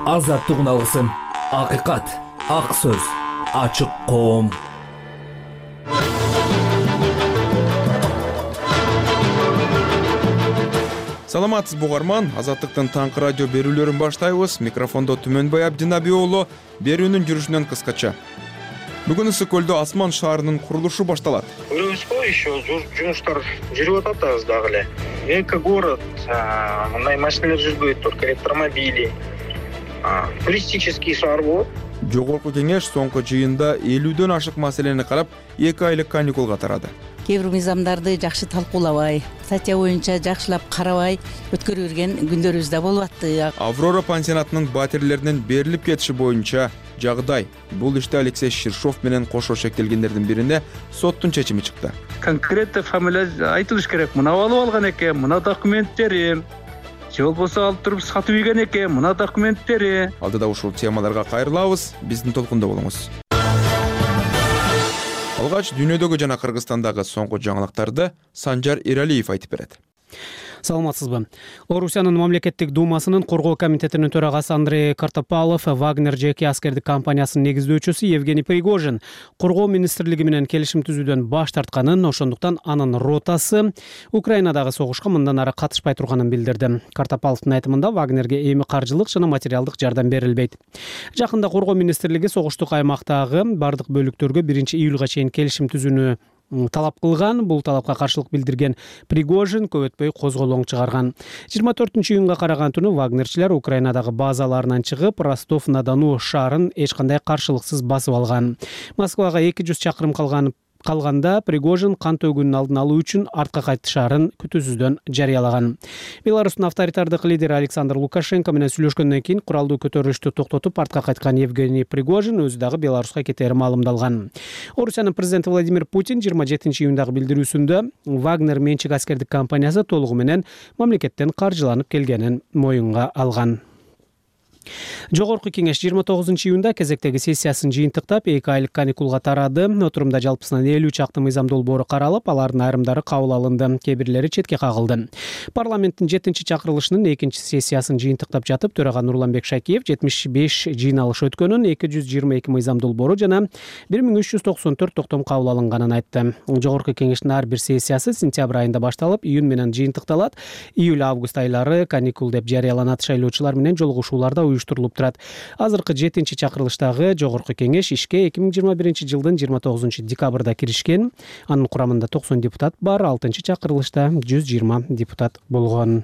азаттык алгысым, акыйкат, ак сөз, ачык коом. Саламатсыз бугарман, Азаттыктын таңкы радио берүүлөрүн баштайбыз. Микрофондо Түмөнбай Абдинаби уулу, берүүнүн жүрүшүнөн кыскача. Бүгүн Ысык көлдө асман шаарынын курулушу башталат. Көрөбүзбү, еще жумуштар жүрүп атат дагы эле. Эко-город, мындай машиналар жүрбөйт, только электромобили. Туристический шаар болот. Жогорку кеңеш соңку жыйында 50дөн ашык маселени карап, 2 айлык каникулга тарады. Кээ бир мыйзамдарды жакшы талкуулабай, статья боюнча жакшылап карабай өткөрүп жүргөн күндөрүбүз да болуп атты. Аврора пансионатынын батирлеринин берилип кетиши боюнча жагдай. Бул иште Алексей Ширшов менен кошо шектелгендердин бирине соттун чечими чыкты. Конкретно фамилия айтылыш керек. Мына алып алган экен, мына документтери. Же болбосо алып туруп сатып ийген экен, мына документтери. Алдыда ушул темаларга кайрылабыз. Биздин толкунда болуңуз. Алгач дүйнөдөгү жана Кыргызстандагы соңку жаңылыктарды Санжар Иралиев айтып берет. Саламатсызбы. Орусиянын мамлекеттик думасынын коргоо комитетинин төрагасы Андрей Картопалов Вагнер жеке аскердик компаниясынын негиздөөчүсү Евгений Пригожин коргоо министрлиги менен келишим түзүүдөн баш тартканын, ошондуктан анын ротасы Украинадагы согушка мындан ары катышпай турганын билдирди. Картопаловдун айтымында Вагнерге эми каржылык жана материалдык жардам берилбейт. Жакында коргоо министрлиги согуштук аймактагы бардык бөлүктөргө 1-июлга чейин келишим түзүүнү талап кылган. Бул талапка каршылык билдирген Пригожин көп өтпөй козголоң чыгарган. 24-июнга караган түнү Вагнерчилер Украинадагы базаларынан чыгып, Ростов-на-Дону шаарын эч кандай каршылыксыз басып алган. Москвага 200 чакырым калганда Пригожин кан төгүүнүн алдын алуу үчүн артка кайтышаарын күтүүсүздөн жарыялаган. Беларустун авторитардык лидери Александр Лукашенко менен сүйлөшкөндөн кийин куралдуу көтөрүлүштү токтотуп артка кайткан Евгений Пригожин өзү дагы Беларуска кетери маалымдалган. Орусиянын президенти Владимир Путин 27-июндагы билдирүүсүндө Вагнер менчик аскердик компаниясы толугу менен мамлекеттен каржыланып келгенин моюнга алган. Жогорку кеңеш 29-июнда кезектеги сессиясын жыйынтыктап 2 айлык каникулга тарады. Отурумда жалпысынан 50 чакты мыйзам долбоору каралып, алардын айрымдары кабыл алынды, кээ бирлери четке кагылды. Парламенттин 7-чакырылышынын 2-сессиясын жыйынтыктап жатып, төрага Нурланбек Шакиев 75 жыйналыш өткөнүн, 222 мыйзам долбоору жана 1394 токтом кабыл алынганын айтты. Жогорку кеңештин ар бир сессиясы сентябрь айында башталып, июнь менен жыйынтыкталат. Июль-август айлары каникул деп жарыяланат. Шайлоочулар менен жолугушууларда уюштурулуп турат. Азыркы 7-чакырылыштагы жогорку кеңеш ишке 2021-жылдын 29 декабрда киришкен. Анын курамында 90 депутат бар, 6-чакырылышта 120 депутат болгон.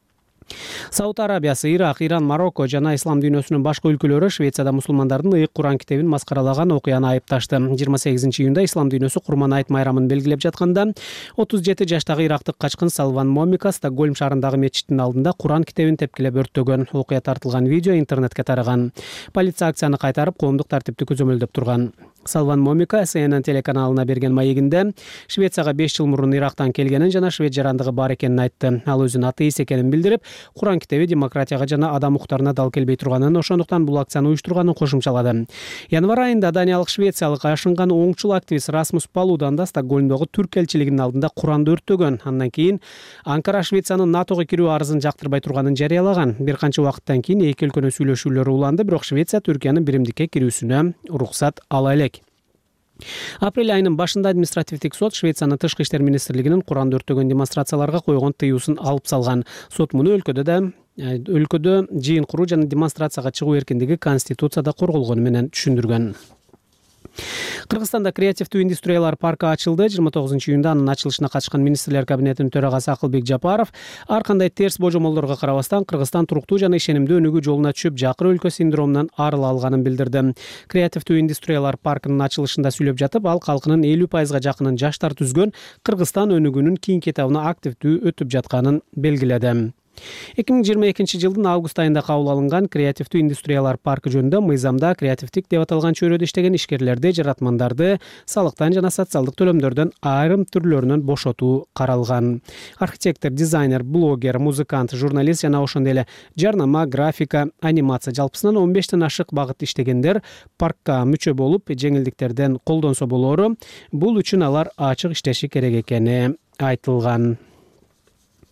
Сауд Арабиясы, Ирак, Иран, Марокко жана ислам дүйнөсүнүн башка өлкөлөрү Швецияда мусулмандардын ыйык Куран китебин маскаралаган окуяны айыпташты. 28-июнда ислам дүйнөсү Курман айт майрамын белгилеп жатканда 37 жаштагы ирактык качкын Салван Момика Стокгольм шаарындагы мечиттин алдында Куран китебин тепкилеп өрттөгөн. Окуя тартылган видео интернетке тараган. Полиция акцияны кайтарып, коомдук тартипти көзөмөлдөп турган. Салван Момика CNN телеканалына берген маегинде Швецияга 5 жыл мурун Ирактан келгенин жана швед жарандыгы бар экенин айтты. Ал өзүн атеист экенин билдирип, Куран китеби демократияга жана адам укуктарына дал келбей турганын, ошондуктан бул акцияны уюштурганын кошумчалады. Январь айында даниялык швециялык ашынган оңчул активист Расмус Палудан да Стокгольмдогу түрк элчилигинин алдында Куранды өрттөгөн. Андан кийин Анкара Швециянын НАТОго кирүү арызын жактырбай турганын жарыялаган. Бир канча убакыттан кийин эки өлкөнүн сүйлөшүүлөрү уланды, бирок Швеция Түркиянын биримдикке кирүүсүнө уруксат ала элек. Апрель айынын башында административдик сот Швециянын тышкы иштер министрлигинин Куранды өрттөгөн демонстрацияларга койгон тыюусын алып салган. Сот муну өлкөдө жыйын куруу жана демонстрацияга чыгуу эркиндиги конституцияда корголгону менен түшүндүргөн. Кыргызстанда креативдүү индустриялар паркы ачылды. 29-июнда анын ачылышына катышкан министрлер кабинетинин төрагасы Акылбек Жапаров ар кандай терс божомолдорго карабастан Кыргызстан туруктуу жана ишенимдүү өнүгүү жолуна түшүп, жакыр өлкө синдромунан арыла алганын билдирди. Креативдүү индустриялар паркынын ачылышында сүйлөп жатып, ал калкынын 50% жакынын жаштар түзгөн Кыргызстан өнүгүүнүн кийинки этабына активдүү өтүп жатканын белгиледи. 2022 жылдын август айында кабыл алынган креативдүү индустриялар паркы жөнүндө мыйзамда креативдик деп аталган чөйрөдө иштеген ишкерлерди, жаратмандарды салыктан жана социалдык төлөмдөрдөн айрым түрлөрүнөн бошотуу каралган. Архитектор, дизайнер, блогер, музыкант, журналист жана ошондой эле жарнама, графика, анимация жалпысынан 15тен ашык багыт иштегендер паркка мүчө болуп, жеңилдиктерден колдонсо болору. Бул үчүн алар ачык иштеши керек экени айтылган.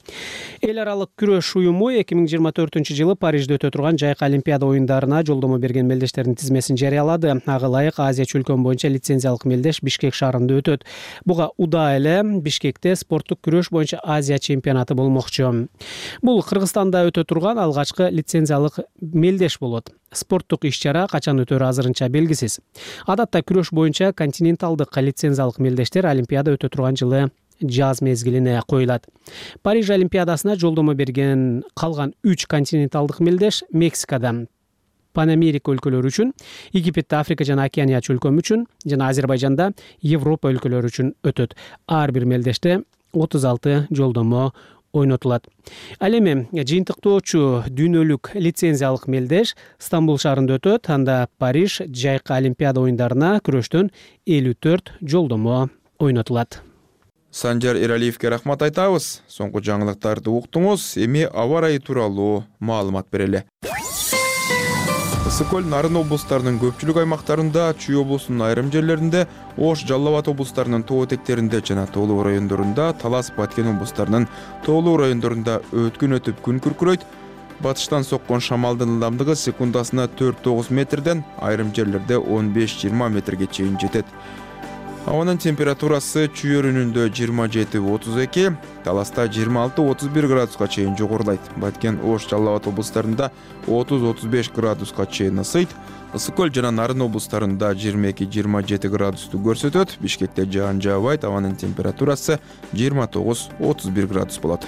Эл аралык күрөш уюму 2024-жылы Парижде өтө турган жайкы Олимпиада оюндарына жолдомо берген мелдештердин тизмесин жарыялады. Ага ылайык Азия чөлкөн боюнча лицензиялык мелдеш Бишкек шаарында өтөт. Буга удаа эле Бишкекте спорттук күрөш боюнча Азия чемпионаты болмокчу. Бул Кыргызстанда өтө турган алгачкы лицензиялык мелдеш болот. Спорттук иш-чара качан өтөрү азырынча белгисиз. Адатта күрөш боюнча континенталдык лицензиялык мелдештер Олимпиада өтө турган жылы жаз мезгилине коюлат. Париж Олимпиадасына жолдомо берген калган 3 континенталдык мелдеш Мексикада Пан-Америка өлкөлөрү үчүн, Египетте Африка жана Океания чөлкөмү үчүн жана Азербайжанда Европа өлкөлөрү үчүн өтөт. Ар бир мелдеште 36 жолдомо ойнотулат. Ал эми жыйынтыктоочу дүйнөлүк лицензиялык мелдеш Стамбул шаарында өтөт. Анда Париж жайкы Олимпиада оюндарына күрөштөн 54 жолдомо ойнотулат. Санжар Эралиевке рахмат айтабыз. Соңку жаңылыктарды уктуңуз. Эми аба ырайы тууралуу маалымат берели. Ысык көл, Нарын облустарынын көпчүлүк аймактарында, Чүй облусунун айрым жерлеринде, Ош, Жалал Абад облустарынын тоо этектеринде жана тоолуу райондорунда, Талас, Баткен облустарынын тоолуу райондорунда өткүн өтүп күн күркүрөйт. Батыштан соккон шамалдын ылдамдыгы секундасына 4-9 метрден, айрым жерлерде 15-20 метрге чейин жетет. Ауанын температурасы Чүй-өрүнүндө 27-32, Таласта 26-31 градуска чейин жогорулайт. Баткен, Ош, Жалал Абад облустарында 30-35 градуска чейин ысыйт. Ысык көл жана Нарын облустарында 22-27 градусту көрсөтөт. Бишкекте жаан жаабайт, ауанын температурасы 29-31 градус болот.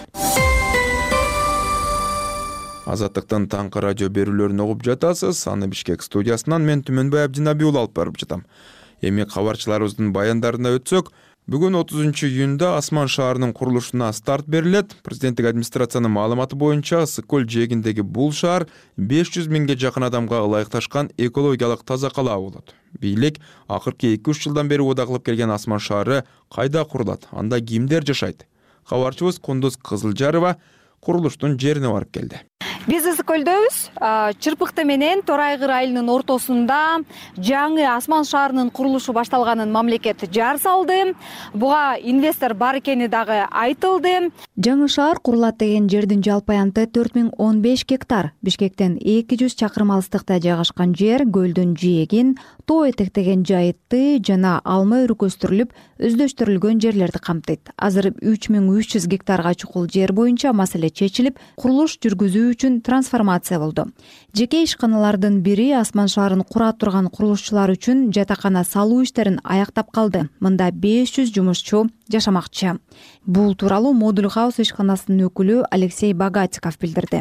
Азаттыктын таңкы радио берүүлөрүн угуп жатасыз. Аны Бишкек студиясынан мен Түмөнбай Абдинабий уулу алып барып жатам. Эми кабарчыларыбыздын баяндарына өтсөк, бүгүн 30-июнда Асман шаарынын курулушуна старт берилет. Президенттик администрациянын маалыматы боюнча Ысык көл жээгиндеги бул шаар 500 миңге жакын адамга ылайыкташкан экологиялык таза калаа болот. Бийлик акыркы 2-3 жылдан бери убада кылып келген Асман шаары кайда курулат, анда кимдер жашайт? Кабарчыбыз Кундуз Кызылжарова курулуштун жерине барып келди. Биз Ысык көлдөбүз. Чырпыкты менен Торайгыр айылынын ортосунда жаңы Асман шаарынын курулушу башталганын мамлекет жар салды. Буга инвестор бар экени дагы айтылды. Жаңы шаар курулат деген жердин жалпы аянты 4015 гектар. Бишкектен 200 чакырым алыстыкта жайгашкан жер көлдүн жээгин, тоо этектеген жайытты жана алма өрүкөстүрүлүп, өздөштүрүлгөн жерлерди камтыйт. Азыр 3300 гектарга чукул жер боюнча маселе чечилип, курулуш жүргүзүү үчүн трансформация болду. Жеке ишканалардын бири Асман шаарын кура турган курулушчулар үчүн жатакана салуу иштерин аяктап калды. Мында 500 жумушчу жашамакчы. Бул тууралуу Модуль Хаус ишканасынын өкүлү Алексей Богатиков билдирди.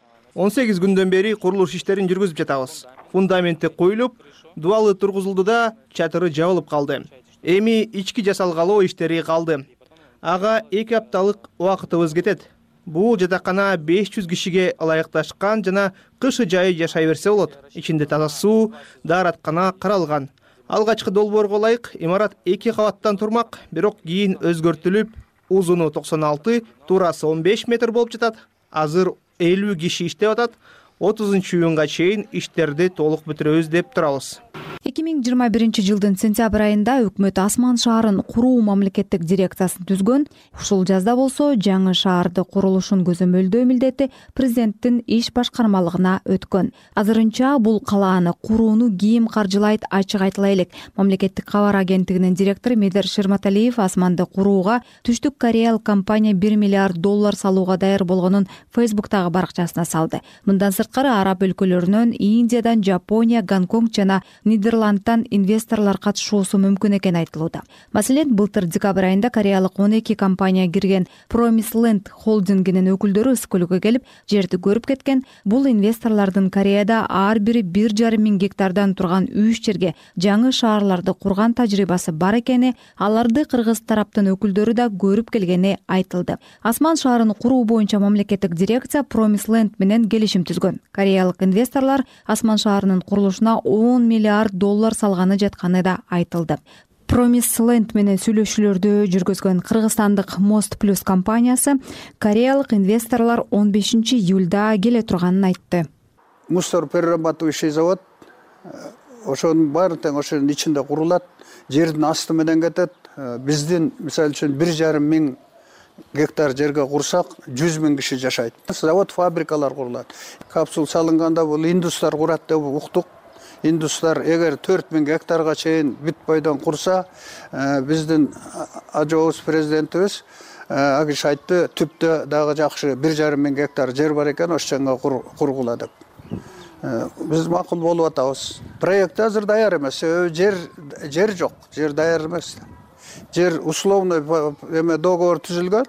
18 күндөн бери курулуш иштерин жүргүзүп жатабыз. Фундаменти коюлуп, дубалы тургузулду да чатыры жабылып калды. Эми ички жасалгалоо иштери калды. Ага 2 апталык убакытыбыз кетет. Бул жатакана 500 кишиге ылайыкташкан жана кышы жайы жашай берсе болот. Ичинде таза суу, даараткана каралган. Алгачкы долбоорго ылайык имарат 2 кабаттан турмак, бирок кийин өзгөртүлүп, узуну 96, туурасы 15 метр болуп жатат. Азыр 50 киши иштеп атат. 30-июнга чейин иштерди толук бүтүрөбүз деп турабыз. 2021-жылдын сентябрь айында өкмөт Асман шаарын куруу мамлекеттик дирекциясын түзгөн. Ушул жазда болсо жаңы шаарды курулушун көзөмөлдөө милдети президенттин иш башкармалыгына өткөн. Азырынча бул калааны курууну ким каржылайт ачык айтыла элек. Мамлекеттик кабар агенттигинин директору Медер Шерматалиев Асманды курууга Түштүк Кореялык компания $1 миллиард салууга даяр болгонун Facebook'тагы баракчасына салды. Мындан сырткары араб өлкөлөрүнөн, Индиядан, Жапония, Гонконг жана Нидерландтан инвесторлор катышуусу мүмкүн экени айтылууда. Маселен, былтыр декабрь айында кореялык 12 компания кирген Promise Land холдингинин өкүлдөрү Ысык көлгө келип, жерди көрүп кеткен. Бул инвесторлордун Кореяда ар бири 1,5 миң гектардан турган 3 жерге жаңы шаарларды курган тажрыйбасы бар экени, аларды кыргыз тараптын өкүлдөрү да көрүп келгени айтылды. Асман шаарын куруу боюнча мамлекеттик дирекция Promise Land менен келишим түзгөн. Кореялык инвесторлор Асман шаарынын курулушуна $10 миллиард салганы жатканы да айтылды. Promise Land менен сүйлөшүүлөрдү жүргүзгөн кыргызстандык Most Plus компаниясы кореялык инвесторлор 15 июлда келе турганын айтты. Мусор перерабатывающий завод ошонун баары тең ошонун ичинде курулат, жердин асты менен кетет. Биздин мисалы үчүн 1,5 миң гектар жерге курсак 100 000 киши жашайт. Завод, фабрикалар курулат. Капсул салынганда бул индустар курат деп уктук. Индустар эгер 4 000 гектарга чейин бүт бойдон курса, биздин ажообуз президентибиз агиш айтты, түптө дагы жакшы 1,5 000 гектар жер бар экен, ошчонго кургула деп. Биз макул болуп атабыз. Проект азыр даяр эмес, жер жок, жер даяр эмес. Жер условный договор түзүлгөн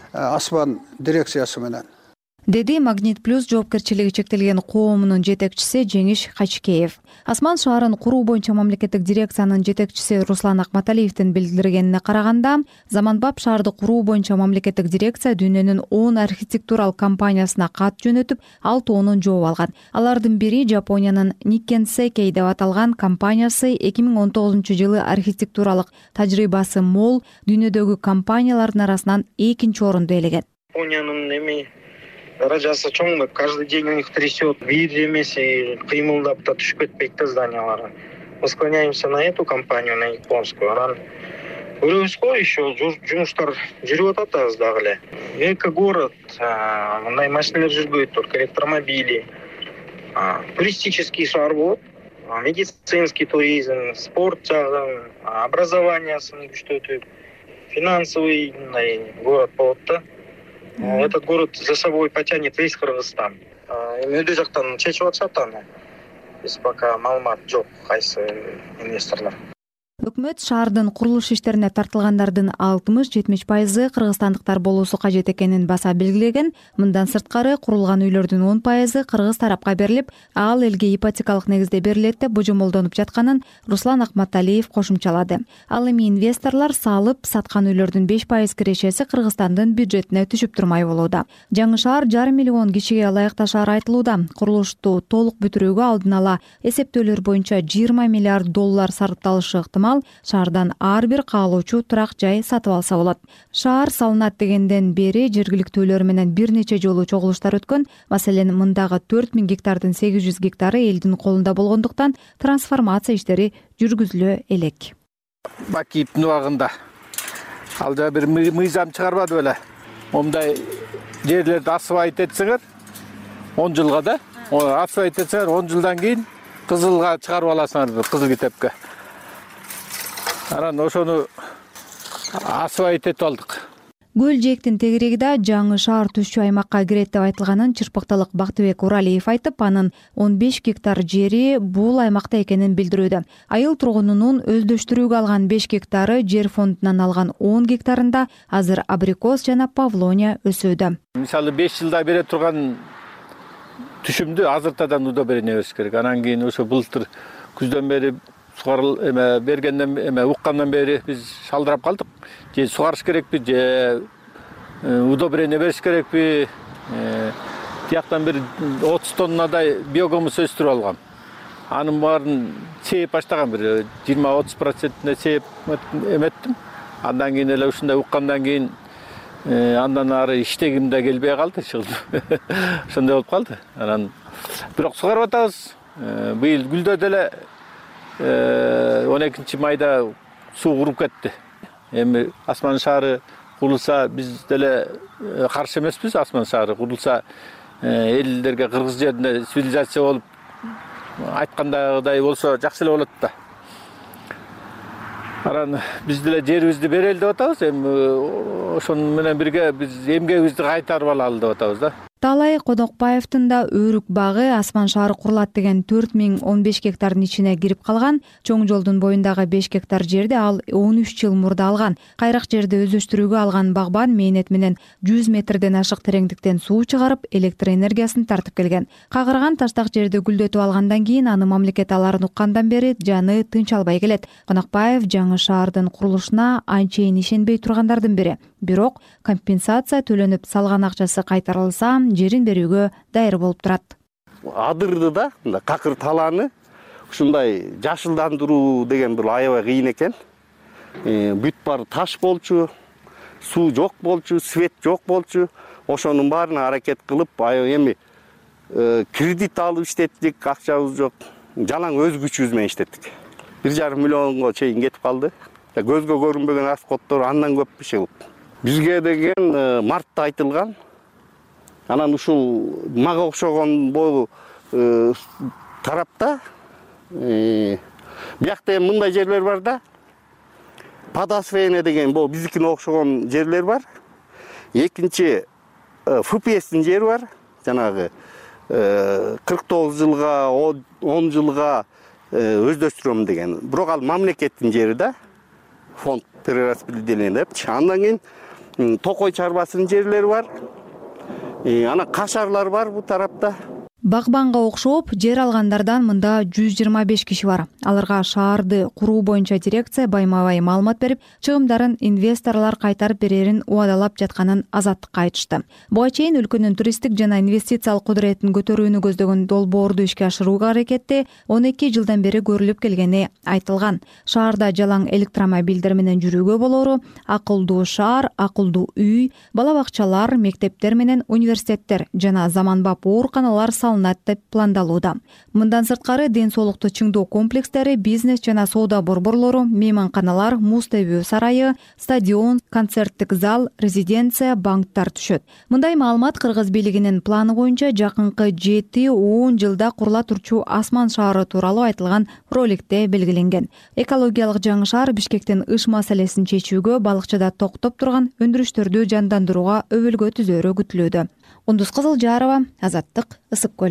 Асман дирекциясы менен. Деди Магнит Плюс жоопкерчилиги чектелген коомунун жетекчиси Жеңиш Качкеев. Асман шаарын куруу боюнча мамлекеттик дирекциянын жетекчиси Руслан Акматалиевдин билдиргенине караганда, заманбап шаарды куруу боюнча мамлекеттик дирекция дүйнөнүн 10 архитектуралык компаниясына кат жөнөтүп, 6-ын жооп алган. Алардын бири Жапониянын Nikken Seikei деп аталган компаниясы 2019-жылы архитектуралык тажрыйбасы мол дүйнөдөгү компаниялардын арасынан 2-чи орунду ээлеген. Япониянын даражасы чоң, каждый день у них трясет, вид эмес, кыймылдап да түшүп кетпейт да зданиялары. Мы склоняемся на эту компанию, на японскую. Анан көрөбүз го, еще жумуштар жүрүп атат дагы эле. Эко-город, мындай машиналар жүрбөйт, только электромобили. Туристический шаар болот, медицинский туризм, спорт жагын, образованиясын күчтөтүп, финансовый город болот да. Этот город за собой потянет весь Кыргызстан. Өйдө жактан чечип атышат аны. Биз пока маалымат жок, кайсы инвесторлор. Өкмөт шаардын курулуш иштерине тартылгандардын 60-70% кыргызстандыктар болуусу кажет экенин баса белгилеген. Мындан сырткары курулган үйлөрдүн 10% кыргыз тарапка берилип, ал элге ипотекалык негизде берилет деп божомолдонуп жатканын Руслан Акматалиев кошумчалады. Ал эми инвесторлор салып саткан үйлөрдүн 5% кирешеси Кыргызстандын бюджетине түшүп турмай болууда. Жаңы шаар 1,5 миллион кишиге ылайыкташары айтылууда. Курулушту толук бүтүрүүгө алдын ала эсептөөлөр боюнча $20 миллиард сарпталышы ыктымал. Шаардан ар бир каалоочу турак жай сатып алса болот. Шаар салынат дегенден бери жергиликтүүлөр менен бир нече жолу чогулуштар өткөн. Маселен, мындагы 4000 гектардын 800 гектары элдин колунда болгондуктан трансформация иштери жүргүзүлө элек. Бакиевдин убагында ал да бир мыйзам чыгарбады беле. Мондай жерлерди асфальт этсеңер 10 жылга да, асфальт этсеңер 10 жылдан кийин кызылга чыгарып аласыңар, кызыл китепке. Анан ошону асфальт этип алдык. Көл жээктин тегерегиде жаңы шаар түшчү аймакка кирет деп айтылганын чырпыктылык Бактыбек Уралиев айтып, анын 15 гектар жери бул аймакта экенин билдирүүдө. Айыл тургунунун өздөштүрүүгө алган 5 гектары жер фондунан алган 10 гектарында азыр абрикос жана павлония өсүүдө. Мисалы 5 жылда бере турган түшүмдү азыртадан удо бере бериш керек. Анан кийин ошо былтыр күздөн бери сугарыл бергенден уккандан бери биз шалдырап калдык. Же сугарыш керекпи, же удобрение бериш керекпи. Тияктан бир 30 тоннадай биогумус өстүрүп алгам. Анын баарын сээп баштаган, бир 20-30%-не сээп эметтим. Андан кийин эле ушундай уккандан кийин андан ары иштегим да келбей калды, ошондой болуп калды. Анан бирок сугарып атабыз. Быйыл гүлдө деле 12 майда суу куруп кетти. Эми Асман шаары курулса, биз деле каршы эмеспиз. Асман шаары курулса, элдерге кыргыз жеринде цивилизация болуп айткандагыдай болсо жакшы эле болот да. Анан биз деле жерибизди берели деп атабыз. Эми ошону менен бирге биз эмгегибизди кайтарып алалы деп атабыз да. Таалай Кодокбаевдин да өрүк багы Асман шаары курулат деген 4015 гектардын ичине кирип калган. Чоң жолдун боюндагы 5 гектар жерди ал 13 жыл мурда алган. Кайрак жерди өздөштүрүүгө алган багбан мээнет менен 100 метрден ашык тереңдиктен суу чыгарып, электр энергиясын тартып келген. Кагырган таштак жерди гүлдөтүп алгандан кийин аны мамлекет аларын уккандан бери жаны тынч албай келет. Конокбаев жаңы шаардын курулушуна анчейин ишенбей тургандардын бири. Бирок компенсация төлөнүп салган акчасы кайтарылса, жерин берүүгө даяр болуп турат. Адырды да, какыр талааны ушундай жашылдандыруу деген бир аябай кыйын экен. Бүт баары таш болчу, суу жок болчу, свет жок болчу. Ошонун баарына аракет кылып, эми кредит алып иштеттик, акчабыз жок. Жалаң өз күчүбүз менен иштеттик. 1,5 миллионго чейин кетип калды. Көзгө көрүнбөгөн расходдор андан көп биши кылып. бизге деген мартта айтылган. Анан ушул мага окшогон бул тарапта биякта эми мындай жерлер бар да. Подосвейне деген бул биздикине окшогон жерлер бар. Экинчи ФПС'тин жери бар. Жанагы 49 жылга, 10 жылга өздөштүрөм деген. Бирок ал мамлекеттин жери да. Фонд перераспределения деп. Андан кийин Токой чарбасынын жерлери бар. Ана кашарлар бар бул тарапта. Багбанга окшоп жер алгандардан мында 125 киши бар. Аларга шаарды куруу боюнча дирекция байма-бай маалымат берип, чыгымдарын инвесторлор кайтарып берерин убадалап жатканын Азаттыкка айтышты. Буга чейин өлкөнүн туристтик жана инвестициялык кудуретін көтөрүүнү көздөгөн долбоорду ишке ашырууга аракетти 12 жылдан бери көрүлүп келгени айтылган. Шаарда жалаң электромобилдер менен жүрүүгө болору, акылдуу шаар, акылдуу үй, бала бакчалар, мектептер менен университеттер жана заманбап ооруканалар салынат деп пландалууда. Мындан сырткары ден соолукту чыңдоо комплекстери, бизнес жана соода борборлору, мейманканалар, муз тебүү сарайы, стадион, концерттик зал, резиденция, банктар түшөт. Мындай маалымат Кыргыз бийлигинин планы боюнча жакынкы 7-10 жылда курула турчу Асман шаары тууралуу айтылган роликте белгиленген. Экологиялык жаңы шаар Бишкектин ыш маселесин чечүүгө, балыкчыда токтоп турган өндүрүштөрдү жандандырууга өбөлгө түзөөрү күтүлүүдө. Ундуз Кызылжарова, Азаттык, Ысык көл.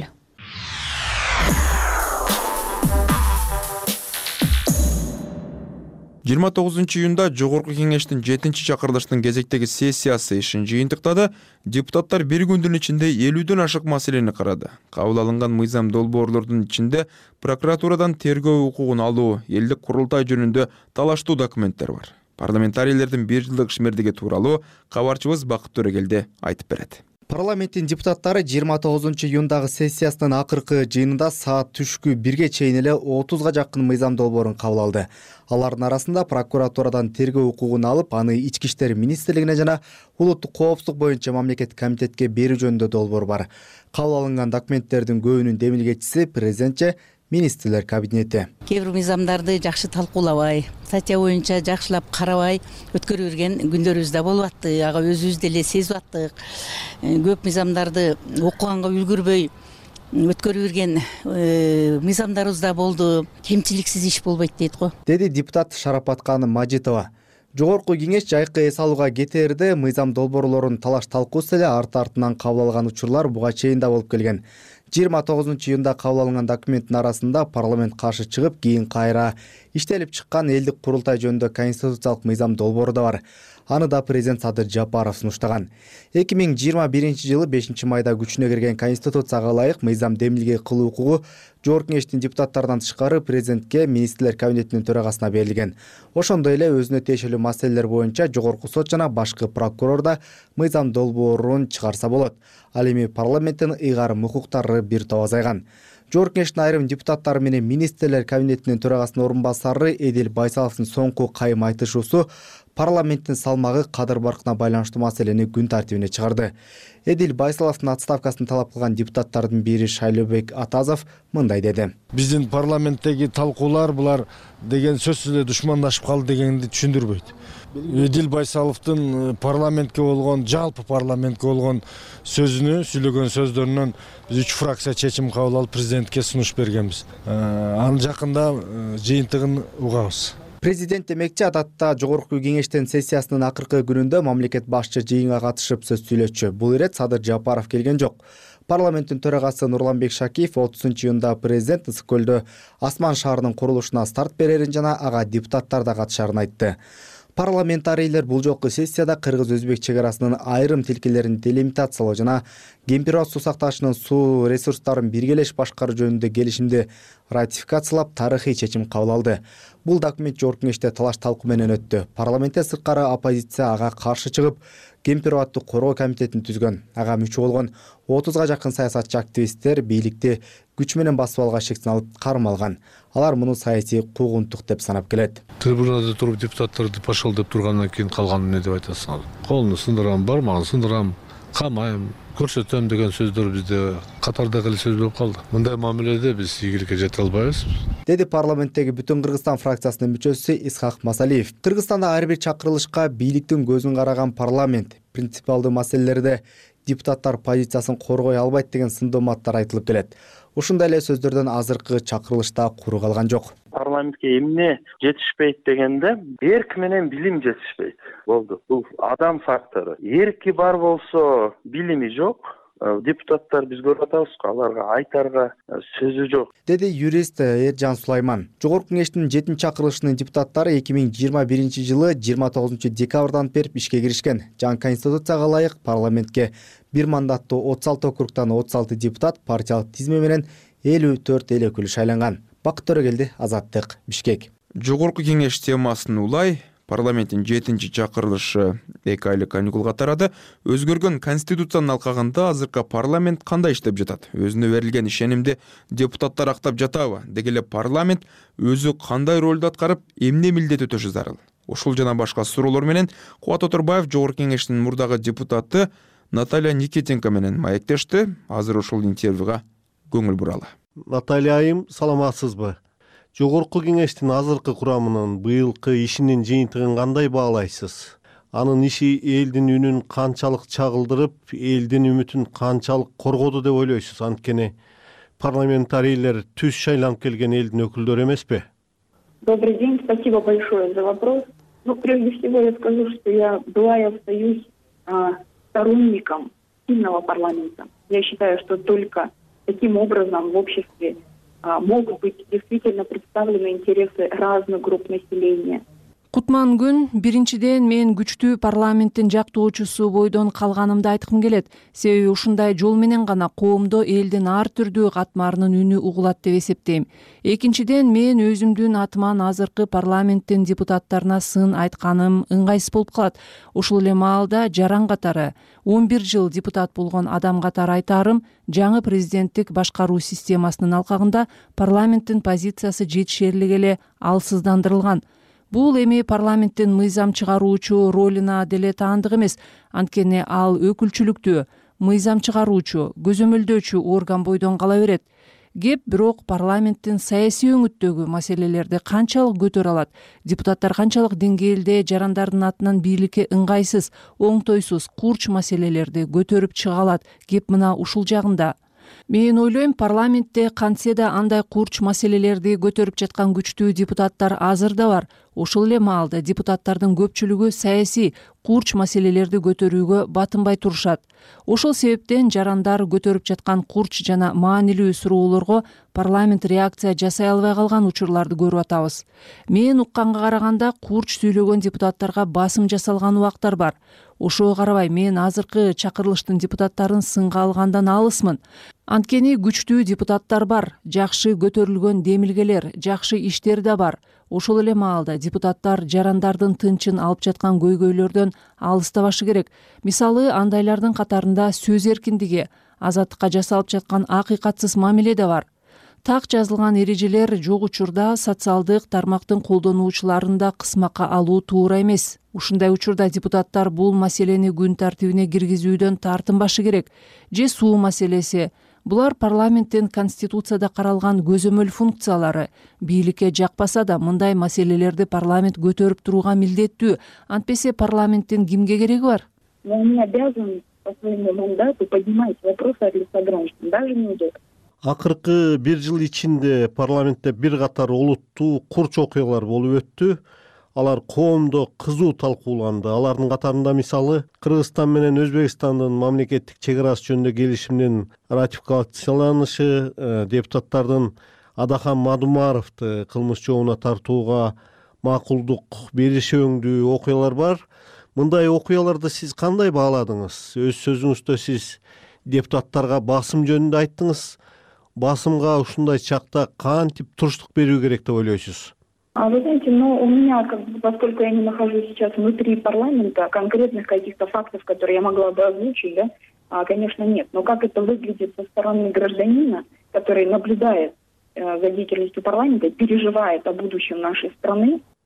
29 июнда Жогорку кеңештин 7-чакырылыштын кезектеги сессиясы ишин жыйынтыктады. Депутаттар бир күндүн ичинде 50ден ашык маселени карады. Кабыл алынган мыйзам долбоорлордун ичинде прокуратурадан тергөө укугун алуу, элдик курултай жөнүндө талаштуу документтер бар. Парламентарийлердин 1 жылдык ишмердиги тууралуу кабарчыбыз Бакыт Төрөгелди айтып берет. Парламенттин депутаттары 29 июндагы сессиясынын акыркы жыйынында саат түшкү 1ге чейин эле 30га жакын мыйзам долбоорун кабыл алды. Алардын арасында прокуратурадан тергөө укугун алып, аны Ички иштер министрлигине жана улуттук коопсуздук боюнча мамлекеттик комитетке берүү жөнүндө долбоор бар. Кабыл алынган документтердин көбүнүн демилгечиси президентче министрлер кабинети. Кээ бир мыйзамдарды жакшы талкуулабай, статья боюнча жакшылап карабай өткөрүп жүрген күндөрүбүз да болуп атты. Ага өзүбүз деле сезип аттык. Көп мыйзамдарды окуганга үлгүрбөй өткөрүп жүрген мыйзамдарыбыз да болду. Кемчиликсиз иш болбойт дейт го. Деди депутат Шарапатканы Мажитова. Жогорку кеңеш жайкы эс алууга кетээрде мыйзам долбоорлорун талаш талкуусу эле арты-артынан кабыл алган учурлар буга чейин да болуп келген. 29 июнда кабыл алынган документтин арасында парламент каршы чыгып, кийин кайра иштелип чыккан элдик курултай жөнүндө конституциялык мыйзам долбоору да бар. Аны да президент Садыр Жапаров сунуштаган. 2021 жылы 5 майда күчүнө кирген конституцияга ылайык мыйзам демилге кылуу укугу Жогорку кеңештин депутаттарынан тышкары президентке министрлер кабинетинин төрагасына берилген. Ошондой эле өзүнө тиешелүү маселелер боюнча Жогорку сот жана башкы прокурор да мыйзам долбоорун чыгарса болот. Ал эми парламенттин ыйгарым укуктары бир топ азайган. Жогорку кеңештин айрым депутаттары менен министрлер кабинетинин төрагасынын орун басары Эдил Байсаловдун соңку кайым айтышуусу парламенттин салмагы кадыр баркына байланыштуу маселени күн тартибине чыгарды. Эдил Байсаловдун отставкасын талап кылган депутаттардын бири Шайлообек Атазов мындай деди. Биздин парламенттеги талкуулар булар деген сөзсүз эле душмандашып калды дегенди түшүндүрбөйт. Эдил Байсаловдун парламентке болгон, жалпы парламентке болгон сөзүнө, сүйлөгөн сөздөрүнөн биз 3 фракция чечим кабыл алып президентке сунуш бергенбиз. Анын жакында жыйынтыгын угабыз. Президент демекчи адатта Жогорку кеңештин сессиясынын акыркы күнүндө мамлекет башчы жыйынга катышып сөз сүйлөтчү. Бул ирет Садыр Жапаров келген жок. Парламенттин төрагасы Нурланбек Шакиев 30 июнда президент Ысык көлдө Асман шаарынын курулушуна старт берерин жана ага депутаттар да катышарын айтты. Парламентарийлер бул жолку сессияда кыргыз-өзбек чек арасынын айрым тилкелерин делимитациялоо жана Кемпир-Ат суу сактагычынын суу ресурстарын биргелеш башкаруу жөнүндө келишимди ратификациялап тарыхый чечим кабыл алды. Бул документ Жогорку кеңеште талаш талкуу менен өттү. Парламентте сырткары оппозиция ага каршы чыгып, Кемпир-Атты коргоо комитетин түзгөн. Ага мүчө болгон 30га жакын саясатчы активисттер бийликти күч менен басып алууга шектин алып кармалган. Алар муну саясий куугунтук деп санап келет. Трибунада туруп депутаттарды пашалдап тургандан кийин калган эмне деп айтасың? Колуну сындырам, бармагын сындырам, камайм, көрсөтөм деген сөздөр бизде катардагы эле сөз болуп калды. Мындай мамиледе биз ийгиликке жете албайбыз, деди парламенттеги Бүтүн Кыргызстан фракциясынын мүчөсү Исхак Масалиев. Кыргызстанда ар бир чакырылышка бийликтин көзүн караган парламент принципиалдуу маселелерде депутаттар позициясын коргой албайт деген сындооматтар айтылып келет. Ушундай эле сөздөрдөн азыркы чакырылышта куру калган жок. Парламентке эмне жетишпейт дегенде, эрк менен билим жетишпейт. Болду. Бул адам фактору. Эрки бар болсо, билими жок. Депутаттар биз көрүп атабызго, аларга айтарга сөзү жок, деди юрист Эржан Сулайман. Жогорку кеңештин 7-чакырылышынын депутаттары 2021-жылы 29 декабрдан берип ишке киришкен. Жаңы конституцияга ылайык парламентке бир мандаттуу 36 округтан 36 депутат партиялык тизме менен 54 эл өкүлү шайланган. Бакыт Төрөгелди, Азаттык, Бишкек. Жогорку кеңеш темасын улай парламенттин 7-чакырылышы 2 айлык каникулга тарады. Өзгөргөн конституциянын алкагында азыркы парламент кандай иштеп жатат? Өзүнө берилген ишенимди депутаттар актап жатабы? Деги эле парламент өзү кандай ролду аткарып, эмне милдет өтөшү зарыл? Ушул жана башка суроолор менен Кубат Отурбаев жогорку кеңештин мурдагы депутаты Наталья Никитенко менен маектешти. Азыр ушул интервьюга көңүл буралы. Наталья айым, саламатсызбы? Жогорку кеңештин азыркы курамынын быйылкы ишинин жыйынтыгын кандай баалайсыз? Анын иши элдин үнүн канчалык чагылдырып, элдин үмүтүн канчалык коргоду деп ойлойсуз? Анткени парламентарийлер түз шайланып келген элдин өкүлдөрү эмеспи? Добрый день, спасибо большое за вопрос. Прежде всего я скажу, что я была и остаюсь сторонником сильного парламента. Я считаю, что только таким образом в обществе могут быть действительно представлены интересы разных групп населения. Кутман күн, биринчиден мен күчтүү парламенттин жактоочусу бойдон калганымды айткым келет. Себеби ушундай жол менен гана коомдо элдин ар түрдүү катмарынын үнү угулат деп эсептейм. Экинчиден мен өзүмдүн атыман азыркы парламенттин депутаттарына сын айтканым ыңгайсыз болуп калат. Ушул эле маалда жаран катары 11 жыл депутат болгон адам катары айтарым, жаңы президенттик башкаруу системасынын алкагында парламенттин позициясы жетишерлик эле алсыздандырылган. Бул эми парламенттин мыйзам чыгаруучу ролуна деле таандык эмес, анткени ал өкүлчүлүктүү, мыйзам чыгаруучу, көзөмөлдөөчү орган бойдон кала берет. Кеп бирок парламенттин саясий өңүттөгү маселелерди канчалык көтөрө алат, депутаттар канчалык деңгээлде жарандардын атынан бийликке ыңгайсыз, оңтойсуз, курч маселелерди көтөрүп чыга алат, кеп мына ушул жагында. Мен ойлойм, парламентте кантсе да андай курч маселелерди көтөрүп жаткан күчтүү депутаттар азыр да бар. Ошол эле маалда депутаттардын көпчүлүгү саясий курч маселелерди көтөрүүгө батынбай турушат. Ошол себептен жарандар көтөрүп жаткан курч жана маанилүү суроолорго парламент реакция жасай албай калган учурларды көрүп атабыз. Мен укканга караганда курч сүйлөгөн депутаттарга басым жасалган убактар бар. Ошого карабай мен азыркы чакырылыштын депутаттарын сынга алгандан алысмын. Анткени күчтүү депутаттар бар, жакшы көтөрүлгөн демилгелер, жакшы иштер да бар. Ошол эле маалда депутаттар жарандардын тынчын алып жаткан көйгөйлөрдөн алыстабашы керек. Мисалы, андайлардын катарында сөз эркиндиги, азаттыкка жасалып жаткан акыйкатсыз мамиле да бар. Так жазылган эрежелер жок учурда социалдык тармактын колдонуучуларын да кысмакка алуу туура эмес. Ушундай учурда депутаттар бул маселени күн тартибине киргизүүдөн тартынбашы керек. Же суу маселеси. Булар парламенттин конституцияда каралган көзөмөл функциялары. Бийликке жакпаса да мындай маселелерди парламент көтөрүп турууга милдеттүү. Антпесе парламенттин кимге кереги бар? Он не обязан по своему мандату поднимать вопросы от лица граждан, даже не идет. Акыркы бир жыл ичинде парламентте бир катар олуттуу курч окуялар болуп өттү. Алар коомдо кызуу талкууланды. Алардын катарында мисалы Кыргызстан менен Өзбекстандын мамлекеттик чек арасы жөнүндө келишимдин ратификацияланышы, депутаттардын Адахан Мадумаровду кылмыш жообуна тартууга макулдук бериши өңдүү окуялар бар. Мындай окуяларды сиз кандай бааладыңыз? Өз сөзүңүздө сиз депутаттарга басым жөнүндө айттыңыз. Басымга ушундай чакта кантип туруштук берүү керек деп ойлойсуз? Вы знаете, у меня, поскольку я не нахожусь сейчас внутри парламента, конкретных каких-то фактов, которые я могла бы озвучить, конечно, нет. Но как это выглядит со стороны гражданина, который наблюдает за деятельностью парламента, переживает о будущем нашей страны?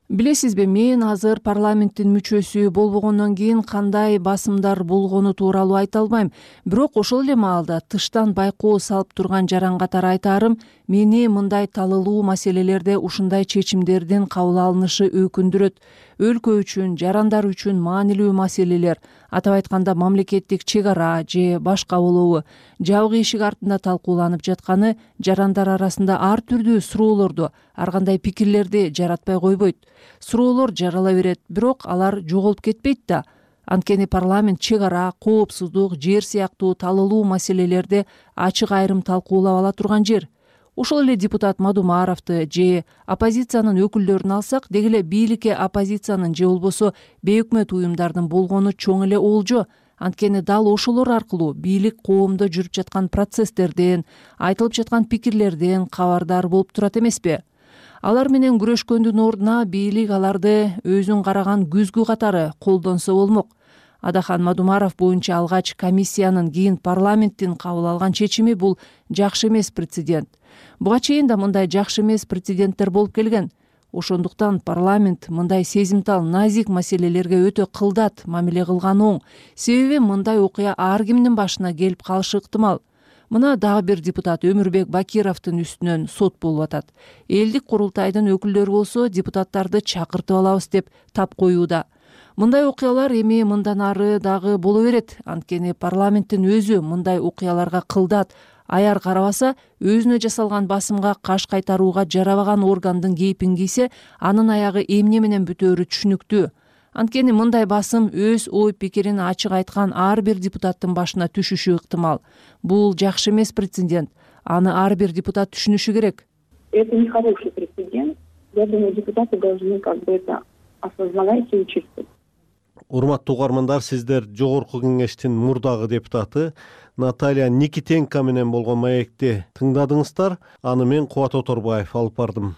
Билесизби, мен азыр парламенттин мүчөсү болбогондон кийин кандай басымдар болгону тууралуу айта албайм. Бирок ошол эле маалда тыштан байкоо салып турган жаран катары айтаарым, мени мындай талылуу маселелерде ушундай чечимдердин кабыл алынышы өкүндүрөт. Өлкө үчүн, жарандар үчүн маанилүү маселелер, атап айтканда мамлекеттик чек ара же башка болобу, жабык эшик артында талкууланып жатканы жарандар арасында ар түрдүү суроолорду, ар кандай пикирлерди жаратпай койбойт. Суроолор жарала берет, бирок алар жоголуп кетпейт да. Анткени парламент чек ара, коопсуздук, жер сыяктуу талылуу маселелерди ачык айрым талкуулап ала турган жер. Ошол эле депутат Мадумаровду же оппозициянын өкүлдөрүн алсак, деги эле бийликке оппозициянын же болбосо бейөкмөт уюмдардын болгону чоң эле олжо. Анткени дал ошолор аркылуу бийлик коомдо жүрүп жаткан процесстерден, айтылып жаткан пикирлерден кабардар болуп турат эмеспи? Алар менен күрөшкөндүн ордуна бийлик аларды өзүн караган күзгү катары колдонсо болмок. Адахан Мадумаров боюнча алгач комиссиянын, кийин парламенттин кабыл алган чечими бул жакшы эмес прецедент. Буга чейин да мындай жакшы эмес прецеденттер болуп келген. Ошондуктан парламент мындай сезимтал, назик маселелерге өтө кылдат мамиле кылган оң. Себеби мындай окуя ар кимдин башына келип калышы ыктымал. Мына дагы бир депутат Өмүрбек Бакировдун үстүнөн сот болуп атат. Элдик курултайдын өкүлдөрү болсо депутаттарды чакыртып алабыз деп тап коюуда. Мындай окуялар эми мындан ары дагы боло берет. Анткени парламенттин өзү мындай окуяларга кылдат, аяр карабаса, өзүнө жасалган басымга каш кайтарууга жарабаган органдын кейпин кийсе, анын аягы эмне менен бүтөөрү түшүнүктүү. Анткени мындай басым өз ой пикирин ачык айткан ар бир депутаттын башына түшүшү ыктымал. Бул жакшы эмес прецедент. Аны ар бир депутат түшүнүшү керек. Это нехороший прецедент. Я думаю, депутаты должны это осознавать и учитывать. Урматтуу угармандар, сиздер Жогорку кеңештин мурдагы депутаты Наталья Никитенко менен болгон маекти тыңдадыңыздар. Аны мен Кубат Оторбаев алып бардым.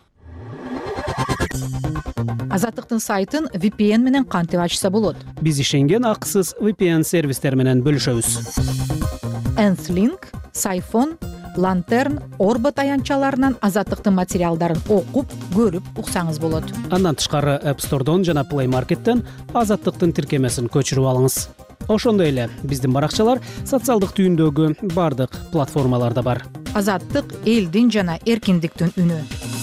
Азаттыктын сайтын VPN менен кантип ачса болот? Биз ишенген акысыз VPN сервистер менен бөлүшөбүз. Nth-Link, Сайфон, Lantern, Orbit аянтчаларынан Азаттыктын материалдарын окуп, көрүп уксаңыз болот. Андан тышкары App Store'дон жана Play Market'тен Азаттыктын тиркемесин көчүрүп алыңыз. Ошондой эле биздин баракчалар социалдык түйүндөгү бардык платформаларда бар. Азаттык элдин жана эркиндиктин үнү.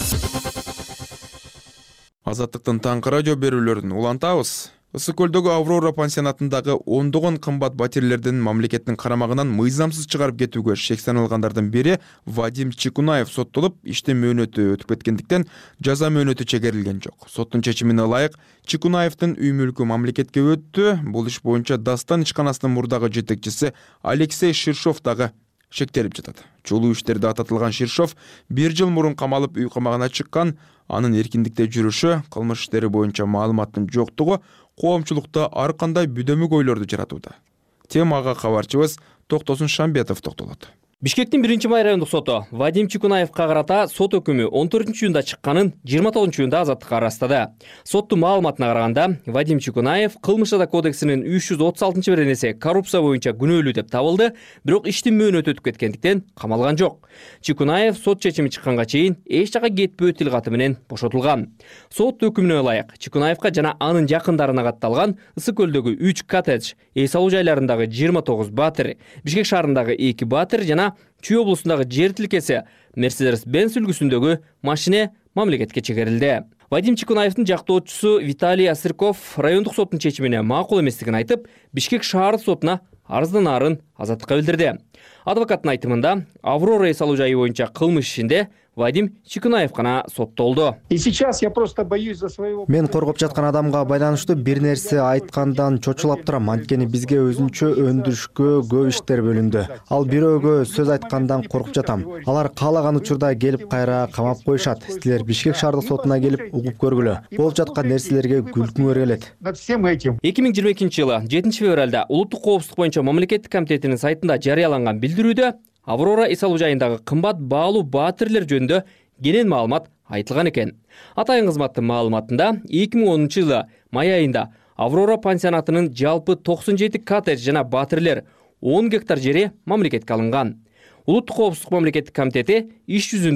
Азаттыктын таңкы радио берүүлөрүн улантабыз. Ысык көлдөгү Аврора пансионатындагы ондогон кымбат батирлердин мамлекеттин карамагынан мыйзамсыз чыгарып кетүүгө шек саналгандардын бири Вадим Чикунаев соттолуп, иштин мөөнөтү өтүп кеткендиктен жаза мөөнөтү чегерилген жок. Соттун чечимине ылайык Чикунаевдин үй мүлкү мамлекетке өттү. Бул иш боюнча Дастан ишканасынын мурдагы жетекчиси Алексей Ширшов дагы шектелип жатат. Чулуу иштерде ататылган Ширшов 1 жыл мурун камалып үй камагына чыккан. Анын эркиндикте жүрүшү, кылмыш иштери боюнча маалыматтын жоктугу коомчулукта ар кандай бүдөмүк ойлорду жаратууда. Темага кабарчыбыз Токтосун Шамбетов токтолот. Бишкектин 1-май райондук соту Вадим Чикунаевка карата сот өкүмү 14-июнда чыкканын 29-июнда азаттыкка ырастады. Соттун маалыматына караганда, Вадим Чикунаев кылмыш жаза кодексинин 336-беренеси коррупция боюнча күнөөлүү деп табылды, бирок иштин мөөнөтү өтүп кеткендиктен камалган жок. Чикунаев сот чечими чыкканга чейин эч жака кетпөө тил каты менен бошотулган. Сот өкүмүнө ылайык Чикунаевка жана анын жакындарына катталган Ысык көлдөгү 3 коттедж, үй салуу жайларындагы 29 батир, Бишкек шаарындагы 2 батир жана Чүй облусундагы жер тилкеси Mercedes-Benz үлгүсүндөгү машине мамлекетке чегерилди. Вадим Чикунаевдин жактоочусу Виталий Осырков райондук соттун чечимине макул эместигин айтып, Бишкек шаардык сотуна арызданарын азаттыкка билдирди. Адвокаттын айтымында, Аврора үй салуу жайы боюнча кылмыш ишинде Вадим Чикунаев гана соттолду. Мен коргоп жаткан адамга байланыштуу бир нерсе айткандан чочулап турам. Анткени бизге өзүнчө өндүрүшкө көп иштер бөлүндү. Ал бирөөгө сөз айткандан коркуп жатам. Алар каалаган учурда келип кайра камап коюшат. Силер Бишкек шаардык сотуна келип угуп көргүлө. Болуп жаткан нерселерге күлкүңөр келет. 2022 жылы 7 февралда Улуттук коопсуздук боюнча мамлекеттик комитетинин сайтында жарыяланган билдирүүдө Аврора үй салуу жайындагы кымбат баалуу батирлер жөнүндө кенен маалымат айтылган экен. Атайын кызматтын маалыматында 2010 жылы май айында Аврора пансионатынын жалпы 97 коттедж жана батирлер 10 гектар жери мамлекетке алынган. Улуттук коопсуздук мамлекеттик комитети иш жүзүндө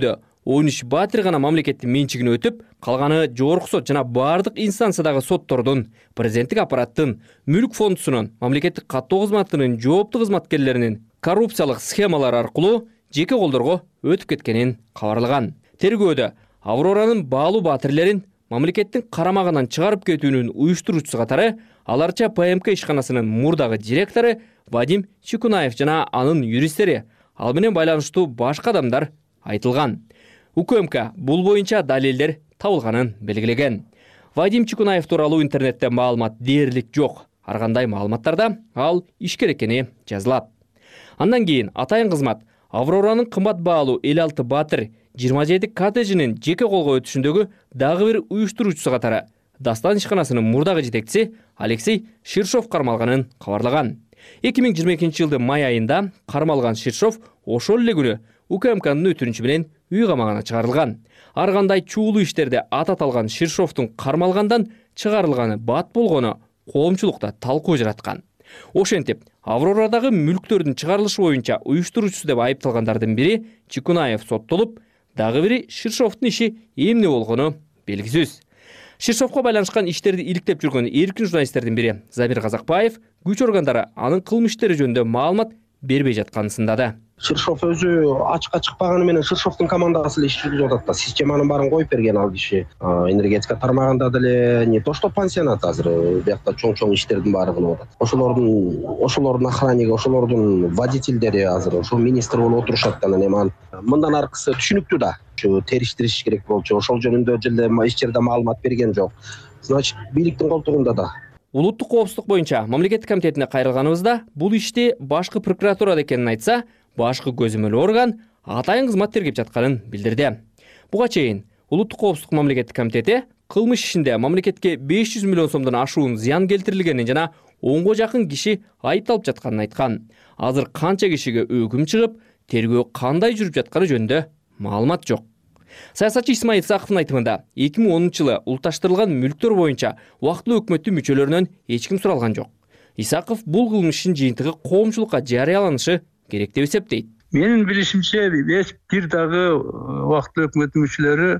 13 батир гана мамлекеттин менчигине өтүп, калганы жогорку сот жана бардык инстанциядагы соттордун, президенттик аппараттын, мүлк фондусунун, мамлекеттик каттоо кызматынын жооптуу кызматкерлеринин коррупциялык схемалар аркылуу жеке колдорго өтүп кеткенин кабарлаган. Тергөөдө Авроранын баалуу батирлерин мамлекеттин карамагынан чыгарып кетүүнүн уюштуруучусу катары аларча ПМК ишканасынын мурдагы директору Вадим Чикунаев жана анын юристтери, ал менен байланыштуу башка адамдар айтылган. УКМК бул боюнча далилдер табылганын белгилеген. Вадим Чикунаев тууралуу интернетте маалымат дээрлик жок. Ар кандай маалыматтарда ал ишкер экени жазылат. Андан кийин атайын кызмат Авроранын кымбат баалуу 56 батир 27 коттеджинин жеке колго өтүшүндөгү дагы бир уюштуруучусу катары Дастан ишканасынын мурдагы жетекчиси Алексей Ширшов кармалганын кабарлаган. 2022 жылдын май айында кармалган Ширшов ошол эле күнү УКМКнын өтүнүчү менен үй камагына чыгарылган. Ар кандай чуулуу иштерде атат алган Ширшовдун кармалгандан чыгарылганы бат болгону коомчулукта талкуу жараткан. Ошентип, Аврорадагы мүлктөрдүн чыгарылышы боюнча уюштуруучусу деп айыпталгандардын бири Чикунаев соттолуп, дагы бири Ширшовдун иши эмне болгону белгисиз. Ширшовго байланышкан иштерди иликтеп жүргөн эркин журналисттердин бири Забир Казакбаев күч органдары анын кылмыш иштери жөнүндө маалымат бербей жатканын сындады. Ширшов өзү ачыкка чыкпаганы менен Ширшовдун командасы эле иш жүргүзүп атат да. Системанын баарын коюп берген ал киши. Энергетика тармагында деле не то что пансионат азыр биякта чоң иштердин баары кылып атат. Ошолордун охранниги, ошолордун водительдери азыр ошол министр болуп отурушат да. Анан мындан аркысы түшүнүктүү да. Териштириш керек болчу. Ошол жөнүндө жылда эч жерде маалымат берген жок. Значит, бийликтин колтугунда да. Улуттук коопсуздук боюнча мамлекеттик комитетине кайрылганыбызда бул ишти башкы прокуратурада экенин айтса, башкы көзөмөл орган атайын кызмат тергеп жатканын билдирди. Буга чейин Улуттук коопсуздук мамлекеттик комитети кылмыш ишинде мамлекетке 500 миллион сомдон ашуун зыян келтирилгенин жана 10го жакын киши айыпталып жатканын айткан. Азыр канча кишиге өкүм чыгып, тергөө кандай жүрүп жатканы жөнүндө маалымат жок. Саясатчы Исмаил Саковдун айтымында 2010 жылы улутташтырылган мүлктөр боюнча убактылуу өкмөттүн мүчөлөрүнөн эч ким суралган жок. Исаков бул кылмыштын жыйынтыгы коомчулукка жарыяланышы керек деп эсептейт. Менин билишимче эч бир дагы убактылуу өкмөттүн мүчөлөрү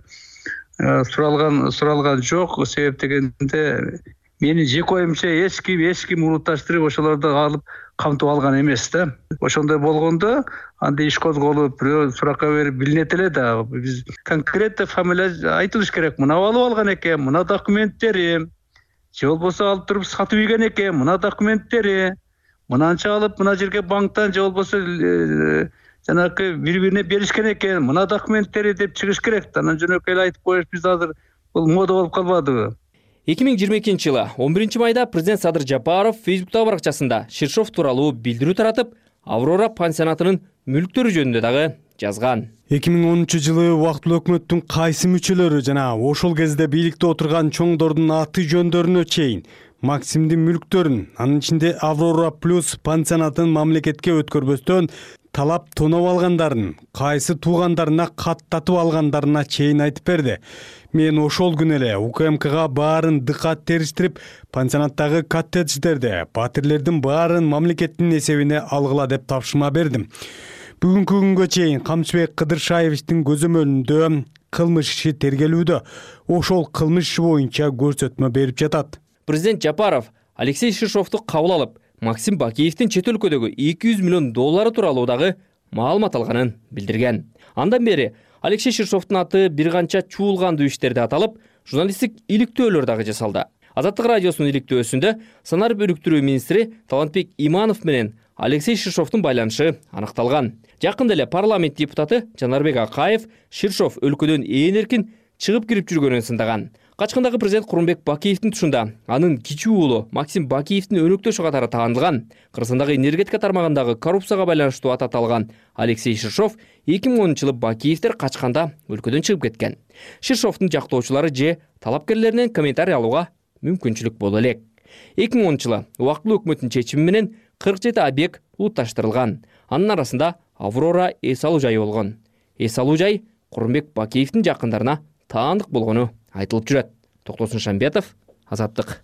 суралган жок. Себеп дегенде менин жеке оюмча эч ким улутташтырып ошолорду алып камтып алган эмес да. Ошондой болгондо анда иш козголуп, бирөө суракка берип билинет эле да. Биз конкретно фамилия айтылыш керек. Мына алып алган экен, мына документтери, же болбосо алып туруп сатып ийген экен, мына документтери, мынанча алып мына жерге банктан же болбосо жанакы бири-бирине беришкен экен, мына документтери деп чыгыш керек. Анан жөнөкөй эле айтып коюш биз азыр бул мода болуп калбадыбы? 2022 жылы 11 майда президент Садыр Жапаров Фейсбуктагы баракчасында Ширшов тууралуу билдирүү таратып, Аврора пансионатынын мүлктөрү жөнүндө дагы жазган. 2010 жылы убактылуу өкмөттүн кайсы мүчөлөрү жана ошол кезде бийликте отурган чоңдордун аты жөндөрүнө чейин Максимдин мүлктөрүн, анын ичинде Аврора плюс пансионатын мамлекетке өткөрбөстөн талап тоноп алгандарын, кайсы туугандарына каттатып алгандарына чейин айтып берди. Мен ошол күнү эле УКМКга баарын дыкат териштирип, пансионаттагы коттедждерде батирлердин баарын мамлекеттин эсебине алгыла деп тапшырма бердим. Бүгүнкү күнгө чейин Камчыбек Кыдыршаевичтин көзөмөлүндө кылмыш иши тергелүүдө. Ошол кылмыш иши боюнча көрсөтмө берип жатат. Президент Жапаров Алексей Ширшовду кабыл алып, Максим Бакиевдин чет өлкөдөгү 200 миллион доллары тууралуу дагы маалымат алганын билдирген. Андан бери Алексей Ширшовдун аты бир канча чуулгандуу иштерде аталып, журналисттик иликтөөлөр дагы жасалды. Азаттык радиосунун иликтөөсүндө санар бөлүктүрүү министри Талантбек Иманов менен Алексей Ширшовдун байланышы аныкталган. Жакында эле парламент депутаты Жанарбек Акаев Ширшов өлкөдөн ээн эркин чыгып кирип жүргөнүн сындаган. Качкындагы президент Курманбек Бакиевдин тушунда анын кичүү уулу Максим Бакиевдин өнөктөшү катары таанылган. Кыргызстандагы энергетика тармагындагы коррупцияга байланыштуу ат аталган Алексей Ширшов 2010 жылы Бакиевдер качканда өлкөдөн чыгып кеткен. Ширшовдун жактоочулары же талапкерлеринен комментарий алууга мүмкүнчүлүк боло элек. 2010 жылы убактылуу өкмөттүн чечими менен 47 объект улутташтырылган. Анын арасында Аврора эс алуу жайы болгон. Эс алуу жай Курманбек Бакиевдин жакындарына таандык болгону айтылып жүрөт. Токтосун Шамбетов, Азаттык.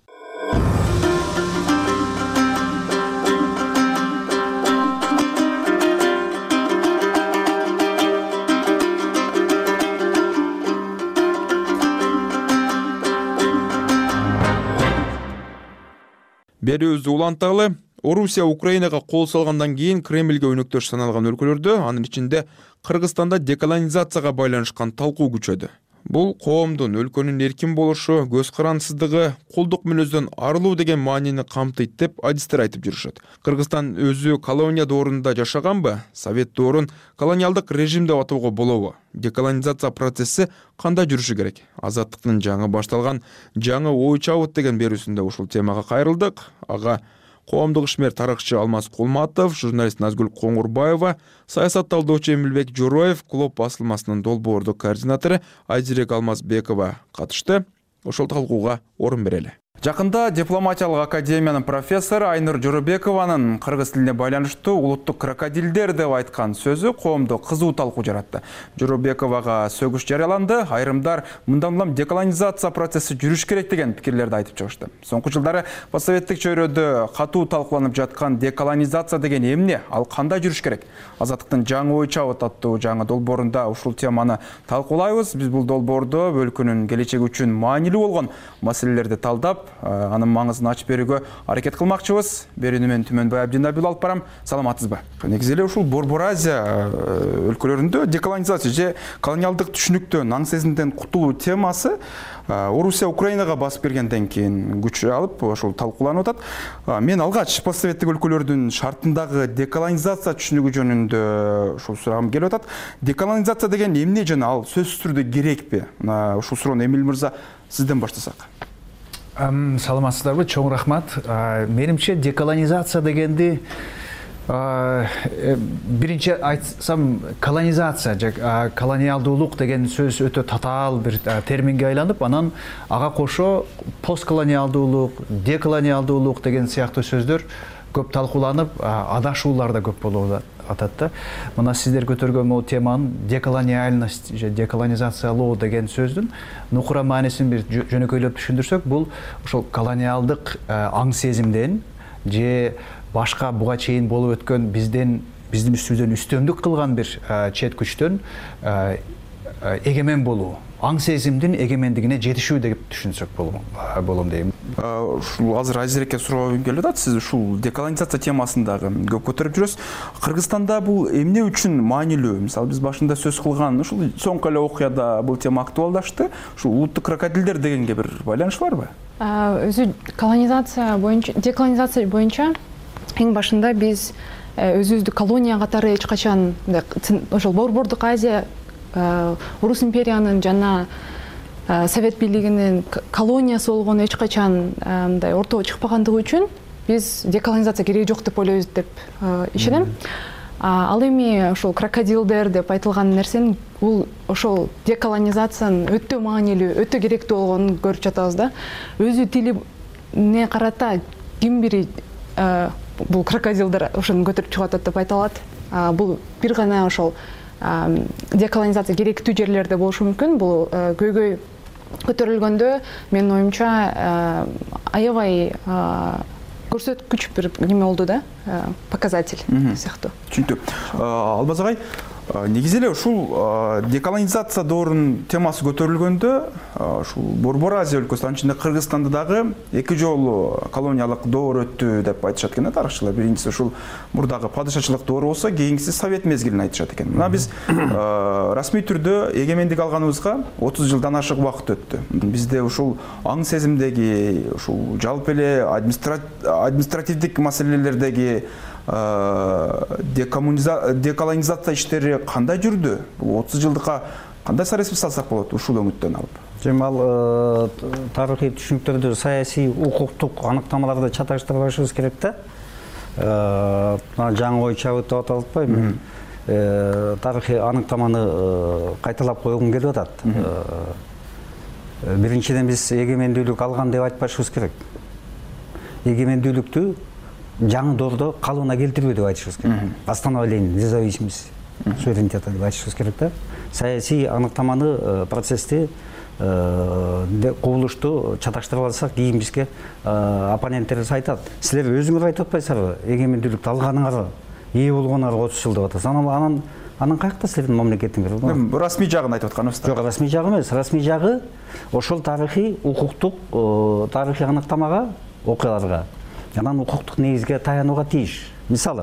берүүбүздү уланталы. Орусия Украинага кол салгандан кийин Кремльге өнөктөш саналган өлкөлөрдө, анын ичинде Кыргызстанда деколонизацияга байланышкан талкуу күчөдү. Бул коомдун өлкөнүн эркин болушу, көз карансыздыгы, кулдук мүнөздөн арылуу деген маанини камтыйт деп адистер айтып жүрүшөт. Кыргызстан өзү колония доорунда жашаганбы? Совет доорун колониалдык режим деп атоого болобу? Деколонизация процесси кандай жүрүшү керек? Азаттыктын жаңы башталган жаңы ой чабыт деген берүүсүндө ушул темага кайрылдык. Ага коомдук ишмер тарыхчы Алмаз Кулматов, журналист Назгүл Коңурбаева, саясат талдоочу Эмилбек Жороев, Клуб басылмасынын долбоордук координатору Айзирек Алмазбекова катышты. Ошол талкууга орун берели. Жакында дипломатиялык академиянын профессору Айнур Жоробекованын кыргыз тилине байланыштуу улуттук крокодилдер деп айткан сөзү коомдо кызуу талкуу жаратты. Жоробековага сөгүш жарыяланды. Айрымдар мындан улам деколонизация процесси жүрүш керек деген пикирлерди айтып чыгышты. Соңку жылдары постсоветтик чөйрөдө катуу талкууланып жаткан деколонизация деген эмне? Ал кандай жүрүш керек? Азаттыктын жаңы ой чабыт аттуу жаңы долбоорунда ушул теманы талкуулайбыз. Биз бул долбоордо өлкөнүн келечеги үчүн маанилүү болгон маселелерди талдап, анын маңызын ачып берүүгө аракет кылмакчыбыз. Берүүнү мен Түмөнбай Абдинабил алып барам. Саламатсызбы? Негизи эле ушул Борбор Азия өлкөлөрүндө деколонизация же колониалдык түшүнүктөн, аң сезимден кутулуу темасы Орусия Украинага басып киргенден кийин күч алып ошол талкууланып атат. Мен алгач постсоветтик өлкөлөрдүн шартындагы деколонизация түшүнүгү жөнүндө ушул сурагым келип атат. Деколонизация деген эмне жана ал сөзсүз түрдө керекпи? Ушул суроону Эмил мырза сизден баштасак. Саламатсыздарбы, чоң рахмат. Менимче деколонизация дегенди биринчи айтсам колонизация же колониалдуулук деген сөз өтө татаал бир терминге айланып, анан ага кошо постколониалдуулук, деколониалдуулук деген сыяктуу сөздөр көп талкууланып, адашуулар да көп болуп атат да. Мына сиздер көтөргөн бул теманын деколониальность же деколонизациялоо деген сөздүн нукура маанисин бир жөнөкөйлөп түшүндүрсөк, бул ошол колониалдык аң сезимден же башка буга чейин болуп өткөн биздин үстүбүздөн үстөмдүк кылган бир чет күчтөн эгемен болуу, аң сезимдин эгемендигине жетишүү деп түшүнсөк болом дейм. Ушул азыр Айзирекке суроогум келип атат. Сиз ушул деколонизация темасын дагы көп көтөрүп жүрөсүз. Кыргызстанда бул эмне үчүн маанилүү? Мисалы биз башында сөз кылган ушул соңку эле окуяда бул тема актуалдашты. Ушул улуттук крокодилдер дегенге бир байланышы барбы? Өзү деколонизация боюнча эң башында биз өзүбүздү колония катары эч качан ошол Борбордук Азия Орус империянын жана Совет бийлигинин колониясы болгону эч качан мындай ортого чыкпагандыгы үчүн биз деколонизация кереги жок деп ойлойбуз деп ишенем. Ал эми ошол крокодилдер деп айтылган нерсенин бул ошол деколонизациянын өтө маанилүү, өтө керектүү болгонун көрүп жатабыз да. Өзү тилине карата ким бири бул крокодилдер ошону көтөрүп чыгып атат деп айта алат. Бул бир гана ошол деколонизация керектүү жерлерде болушу мүмкүн. Бул көйгөй көтөрүлгөндө менин оюмча аябай көрсөткүч бир неме болду да, показатель сыяктуу. Түшүнүктүү. Алмаз агай, негизи эле ушул деколонизация доорунун темасы көтөрүлгөндө ушул Борбор Азия өлкөсү, анын ичинде Кыргызстанда дагы эки жолу колониялык доор өттү деп айтышат экен тарыхчылар. Биринчиси ушул мурдагы падышачылык доору болсо, кийинкиси Совет мезгилин айтышат экен. Мына биз расмий түрдө эгемендик алганыбызга 30 жылдан ашык убакыт өттү. Бизде ушул аң сезимдеги, ушул жалпы эле административдик маселелердеги деколонизация иштери кандай жүрдү? 30 жылдыкка кандай саресип салсак болот ушул өңүттөн алып? Ал тарыхый түшүнүктөрдү саясий, укуктук аныктамаларды чаташтырбашыбыз керек да. Жаңы ой чабыт деп аталып атпайбы? Тарыхый аныктаманы кайталап койгум келип атат. Биринчиден биз эгемендүүлүк алган деп айтпашыбыз керек. Эгемендүүлүктү жаңы доордо калыбына келтирүү деп айтышыбыз керек. Восстановление независимости, суверенитета деп айтышыбыз керек да. Саясий аныктаманы, процессти, кубулушту чаташтырып алсак, кийин бизге оппоненттерибиз айтат. Силер өзүңөр айтып атпайсыздарбы? Эгемендүүлүктү алганыңар, ээ болгонуңар 30 жыл деп атасыз. Анан каякта силердин мамлекетиңер? Расмий жагын айтып атканыбыз. Жок, расмий жагы эмес. Расмий жагы ошол тарыхый, укуктук, тарыхый аныктамага, окуяларга анан укуктук негизге таянууга тийиш. Мисалы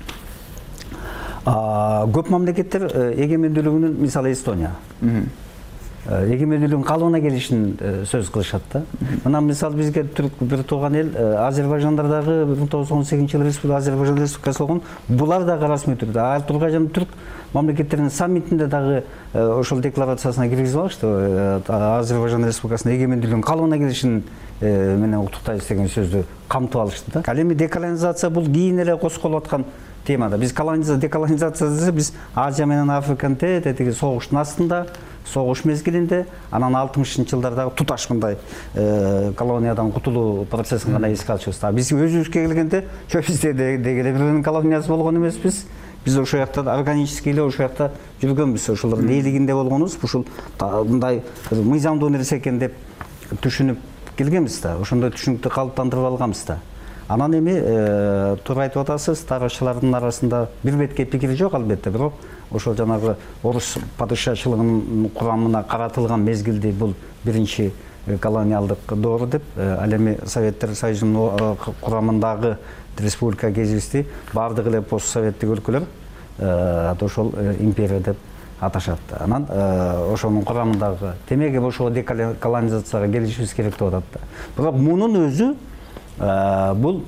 көп мамлекеттер эгемендүүлүгүнүн, мисалы Эстония эгемендүүлүгүнүн калыбына келишин сөз кылышат да. Мына мисалы бизге бир тууган эл Азербайжандар дагы 1918-жылы Азербайжан республикасы болгон, булар дагы расмий түрдө Азербайжан түрк мамлекеттеринин саммитинде дагы ошол декларациясына киргизип алышты. Азербайжан республикасынын эгемендүүлүгүнүн калыбына келишин менен уктуктайбыз деген сөздү камтып алышты да. Ал эми деколонизация бул кийин эле козголуп аткан темада. Биз деколонизация десе биз Азия менен Африканы тетиги согуштун астында, согуш мезгилинде, анан 60-жылдардагы туташ мындай колониядан кутулуу процессин гана эске алышыбыз. Биз өзүбүзгө келгенде, бизде деги эле бирөөнүн колониясы болгон эмеспиз. Биз ошол жакта органически эле ошол жакта жүргөнбүз. Ошолордун ээлигинде болгонбуз. Ушул мындай мыйзамдуу нерсе экен деп түшүнүп келгенбиз да. Ошондой түшүнүктү калыптандырып алганбыз да. Анан эми туура айтып атасыз, тарыхчылардын арасында бир бетке пикири жок албетте, бирок ошол жанагы орус падышачылыгынын курамына каратылган мезгилди бул биринчи колониалдык доору деп, ал эми Советтер Союзунун курамындагы республика кезибизди баардык эле постсоветтик өлкөлөр ошол империя деп аташат. Анан ошонун курамындагы демек ошол деколонизацияга келишибиз керек деп атат да. Бирок мунун өзү бул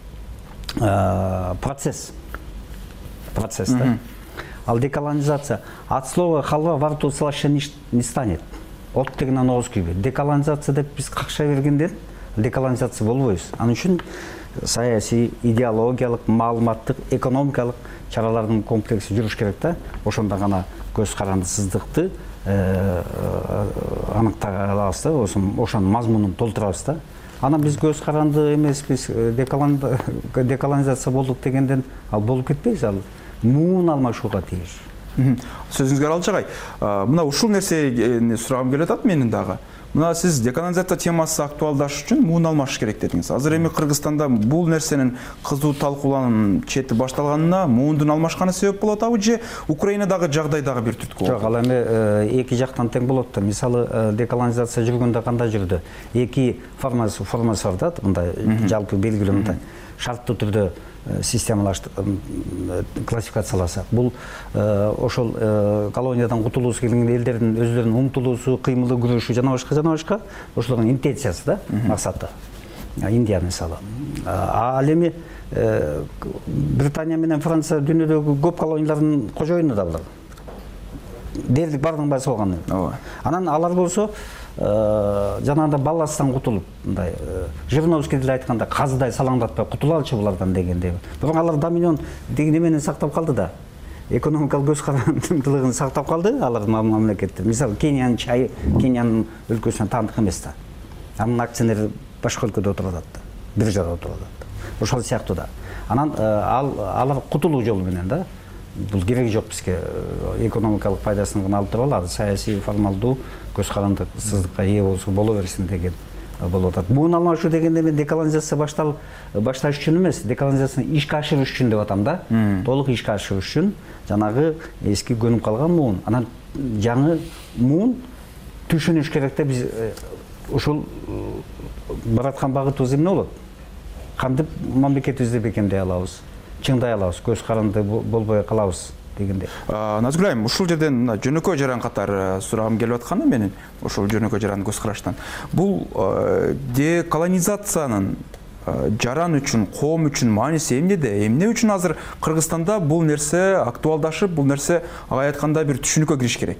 процесс да. Ал деколонизация от слова халва во рту слаще не станет. От дегенен ооз күйбөйт. Деколонизация деп биз какша бергенден деколонизация болбойбуз. Анын үчүн саясий, идеологиялык, маалыматтык, экономикалык чаралардын комплекси жүрүш керек да. Ошондо гана көз карандысыздыкты аныктай алабыз да, ошонун мазмунун толтурабыз да. Анан биз көз каранды эмеспиз, деколонизация болдук дегенден ал болуп кетпейбиз, ал муун алмашууга тийиш. Сөзүңүзгө алчагай. Мына ушул нерсени сурагым келип атат менин дагы. Мына сиз деколонизация темасы актуалдаш үчүн муун алмаш керек дедиңиз. Азыр эми Кыргызстанда бул нерсенин кызуу талкуулануунун чети башталганына муундун алмашканы себеп болуп атабы же Украинадагы жагдай дагы бир түрткү болот? Жок, ал эми эки жактан тең болот да. Мисалы деколонизация жүргөндө кандай жүрдү? Эки формасы бар да, мындай жалпы белгилүү мындай шарттуу түрдө системалаштырып классификацияласа. Бул ошол колониядан кутулуусу келген элдердин өздөрүнүн умтулуусу, кыймылы, күрөшү жана башка ошолордун интенциясы да, максаты. Индия мисалы. Ал эми Британия менен Франция дүйнөдөгү көп колониялардын кожоюну да булар. Дерлик бардын баасы болгон. Анан алар болсо жанагындай балластан кутулуп, мындай Жириновский деле айтканда казыдай салаңдатпай кутулалчы булардан дегендей. Бирок алар доминион деген эмени сактап калды да. Экономикалык көз карандылыгын сактап калды алардын мамлекеттер. Мисалы Кениянын чайы, Кениянын өлкөсүнө таандык эмес да. Анын акционери башка өлкөдө отуруп атат да. Биржада отуруп атат. Ошол сыяктуу да. Анан алар кутулуу жолу менен да. Бул кереги жок бизге, экономикалык пайдасын гана алып туруп алат, саясий формалдуу көз карандысыздыкка ээ боло берсин деген болуп атат. Муун алмашуу дегенде мен деколонизация башташ үчүн эмес, деколонизацияны ишке ашырыш үчүн деп атам да. Толук ишке ашырыш үчүн жанагы эски көнүп калган муун, анан жаңы муун түшүнүш керек да. Биз ушул бараткан багытыбыз эмне болот? Кантип мамлекетибизди бекемдей алабыз? Чыңдай алабыз, көз каранды болбой калабыз дегенде. Назгүл айым, ушул жерден жөнөкөй жаран катары сурагым келип атканы менин, ошол жөнөкөй жаран көз караштан. Бул деколонизациянын жаран үчүн, коом үчүн мааниси эмнеде? Эмне үчүн азыр Кыргызстанда бул нерсе актуалдашып, бул нерсе ага айтканда бир түшүнүккө кириш керек?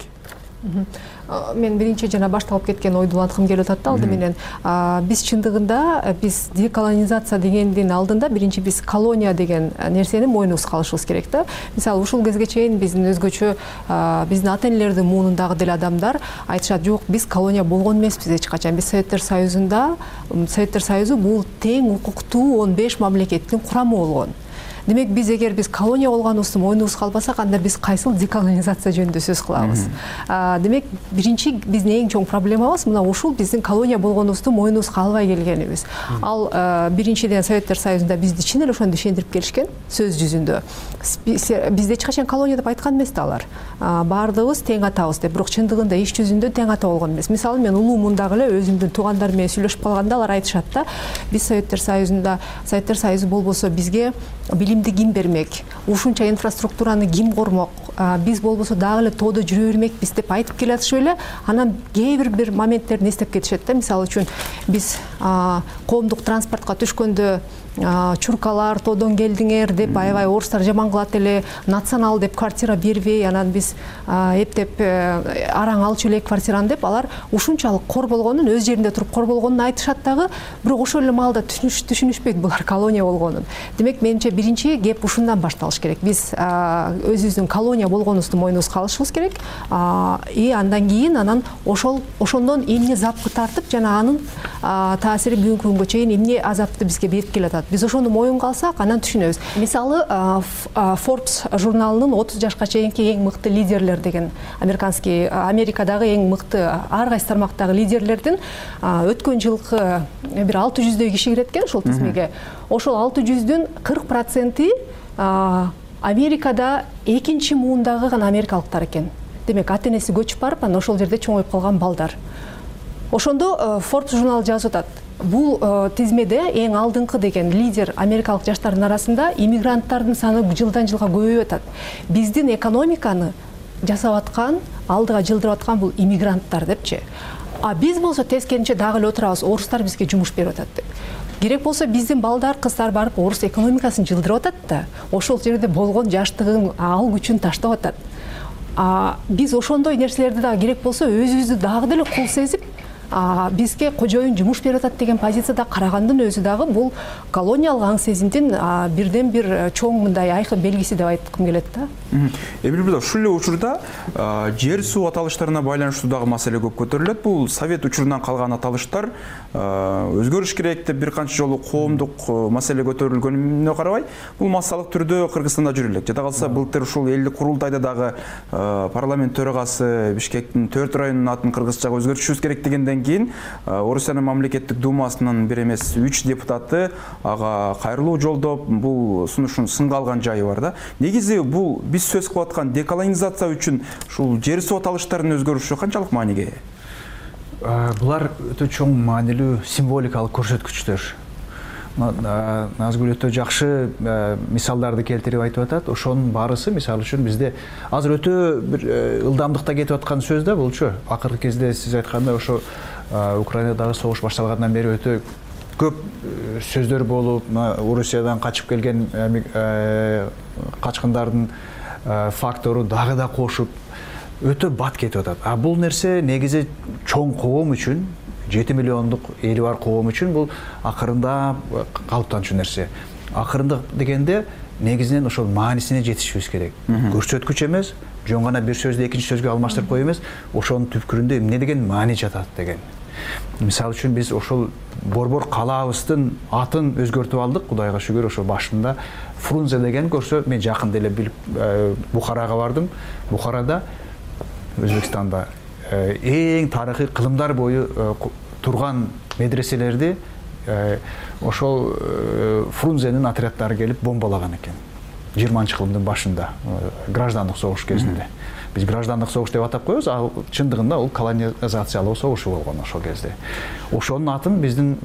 Мен биринчи жана башталып кеткен ойду уланткым келип атат да, алды менен. Биз чындыгында биз деколонизация дегендин алдында биринчи биз колония деген нерсени мойнубузга алышыбыз керек да. Мисалы ушул кезге чейин биздин өзгөчө биздин ата энелердин муунундагы деле адамдар айтышат, жок, биз колония болгон эмеспиз эч качан. Биз Советтер Союзу бул тең укуктуу 15 мамлекеттин курамы болгон. демек биз эгер биз колония болгонубузду мойнубузга албасак, анда биз кайсыл деколонизация жөнүндө сөз кылабыз? Демек биринчи биздин эң чоң проблемабыз мына ушул биздин колония болгонубузду мойнубузга албай келгенибиз. Ал биринчиден Советтер Союзунда бизди чын эле ошондо ишендирип келишкен сөз жүзүндө. Бизде эч качан колония деп айткан эмес да алар. Баардыгыбыз тең атабыз деп, бирок чындыгында иш жүзүндө тең ата болгон эмес. Мисалы мен улуумундагы эле өзүмдүн туугандарым менен сүйлөшүп калганда алар айтышат да, биз Советтер Союзу болбосо бизге билимди ким бермек, ушунча инфраструктураны ким кормок, биз болбосо дагы эле тоодо жүрө бермекпиз деп айтып келатышып эле, анан кээ бир моменттерин эстеп кетишет да. Мисалы үчүн биз коомдук транспортко түшкөндө чуркалар тоодон келдиңер деп аябай орустар жаман кылат эле, национал деп квартира бербей, анан биз эптеп араң алчу элек квартираны деп, алар ушунчалык кор болгонун, өз жеринде туруп кор болгонун айтышат дагы, бирок ошол эле маалда түшүнүшпөйт булар колония болгонун. Демек менимче биринчи кеп ушундан башталыш керек. Биз өзүбүздүн колония болгонубузду мойнубузга алышыбыз керек. Андан кийин ошондон эмне запкы тартып, жана анын таасири бүгүнкү күнгө чейин эмне азапты бизге берип келатат. Биз ошону моюнга алсак, анан түшүнөбүз. Мисалы, Forbes журналынын 30 жашка чейинки эң мыкты лидерлер деген Америкадагы эң мыкты ар кайсы тармактагы лидерлердин өткөн жылкы бир 600дөй киши кирет экен ошол тизмеге. Ошол 600дүн 40% Америкада экинчи муундагы гана америкалыктар экен. Демек, ата-энеси көчүп барып, анан ошол жерде чоңоюп калган балдар. Ошондо Forbes журналы жазып атат. Бул тизмеде эң алдыңкы деген лидер америкалык жаштардын арасында иммигранттардын саны жылдан жылга көбөйүп атат. Биздин экономиканы жасап аткан, алдыга жылдырып аткан бул иммигранттар депчи. Биз болсо тескеринче дагы эле отурабыз, орустар бизге жумуш берип атат деп. Керек болсо биздин балдар, кыздар барып орус экономикасын жылдырып атат да, ошол жерде болгон жаштыгын, ал күчүн таштап атат. Биз ошондой нерселерди дагы керек болсо өзүбүздү дагы деле кул сезип, бизге кожоюн жумуш берип атат деген позицияда карагандын өзү дагы бул колониялык аң сезимдин бирден бир чоң мындай айкын белгиси деп айткым келет да. Ушул эле учурда жер суу аталыштарына байланыштуу дагы маселе көп көтөрүлөт. Бул совет учурунан калган аталыштар өзгөрүш керек деп бир канча жолу коомдук маселе көтөрүлгөнүнө карабай, бул массалык түрдө Кыргызстанда жүрө элек. Жада калса былтыр ушул элдик курултайда дагы парламент төрагасы Бишкектин 4 районунун атын кыргызчага өзгөртүшүбүз керек дегенден кийин Орусиянын мамлекеттик думасынын бир эмес 3 депутаты ага кайрылуу жолдоп, бул сунушун сынга алган жайы бар да. Негизи бул биз сөз кылып аткан деколонизация үчүн ушул жер суу аталыштарынын өзгөрүшү канчалык мааниге? Булар өтө чоң маанилүү символикалык көрсөткүчтөр. Назгүл өтө жакшы мисалдарды келтирип айтып атат. Ошонун баарысы мисалы үчүн бизде азыр өтө бир ылдамдыкта кетип аткан сөз да булчу. Акыркы кезде сиз айткандай ошо Украинадагы согуш башталгандан бери өтө көп сөздөр болуп, Орусиядан качып келген качкындардын фактору дагы да кошуп өтө бат кетип атат. Бул нерсе негизи чоң коом үчүн, 7 миллиондук эли бар коом үчүн бул акырында калыптанчу нерсе. Акырындык дегенде негизинен ошол маанисине жетишибиз керек. Көрсөткүч эмес, жөн гана бир сөздү экинчи сөзгө алмаштырып коюп эмес, ошонун түпкүрүндө эмне деген маани жатат деген. Мисалы үчүн биз ошол борбор калаабыздын атын өзгөртүп алдык, Кудайга шүгүр. Ошо башында Фрунзе деген көрсө, мен жакында эле билип Бухарага бардым. Бухарада, Өзбекстанда эң тарыхый кылымдар бою турган медреселерди ошол Фрунзенин отряддары келип бомбалаган экен. 20-кылымдын башында, граждандык согуш кезинде. Биз граждандык согуш деп атап коебуз, ал чындыгында ол колонизациялоо согушу болгон ошол кезде. Ошонун атын биздин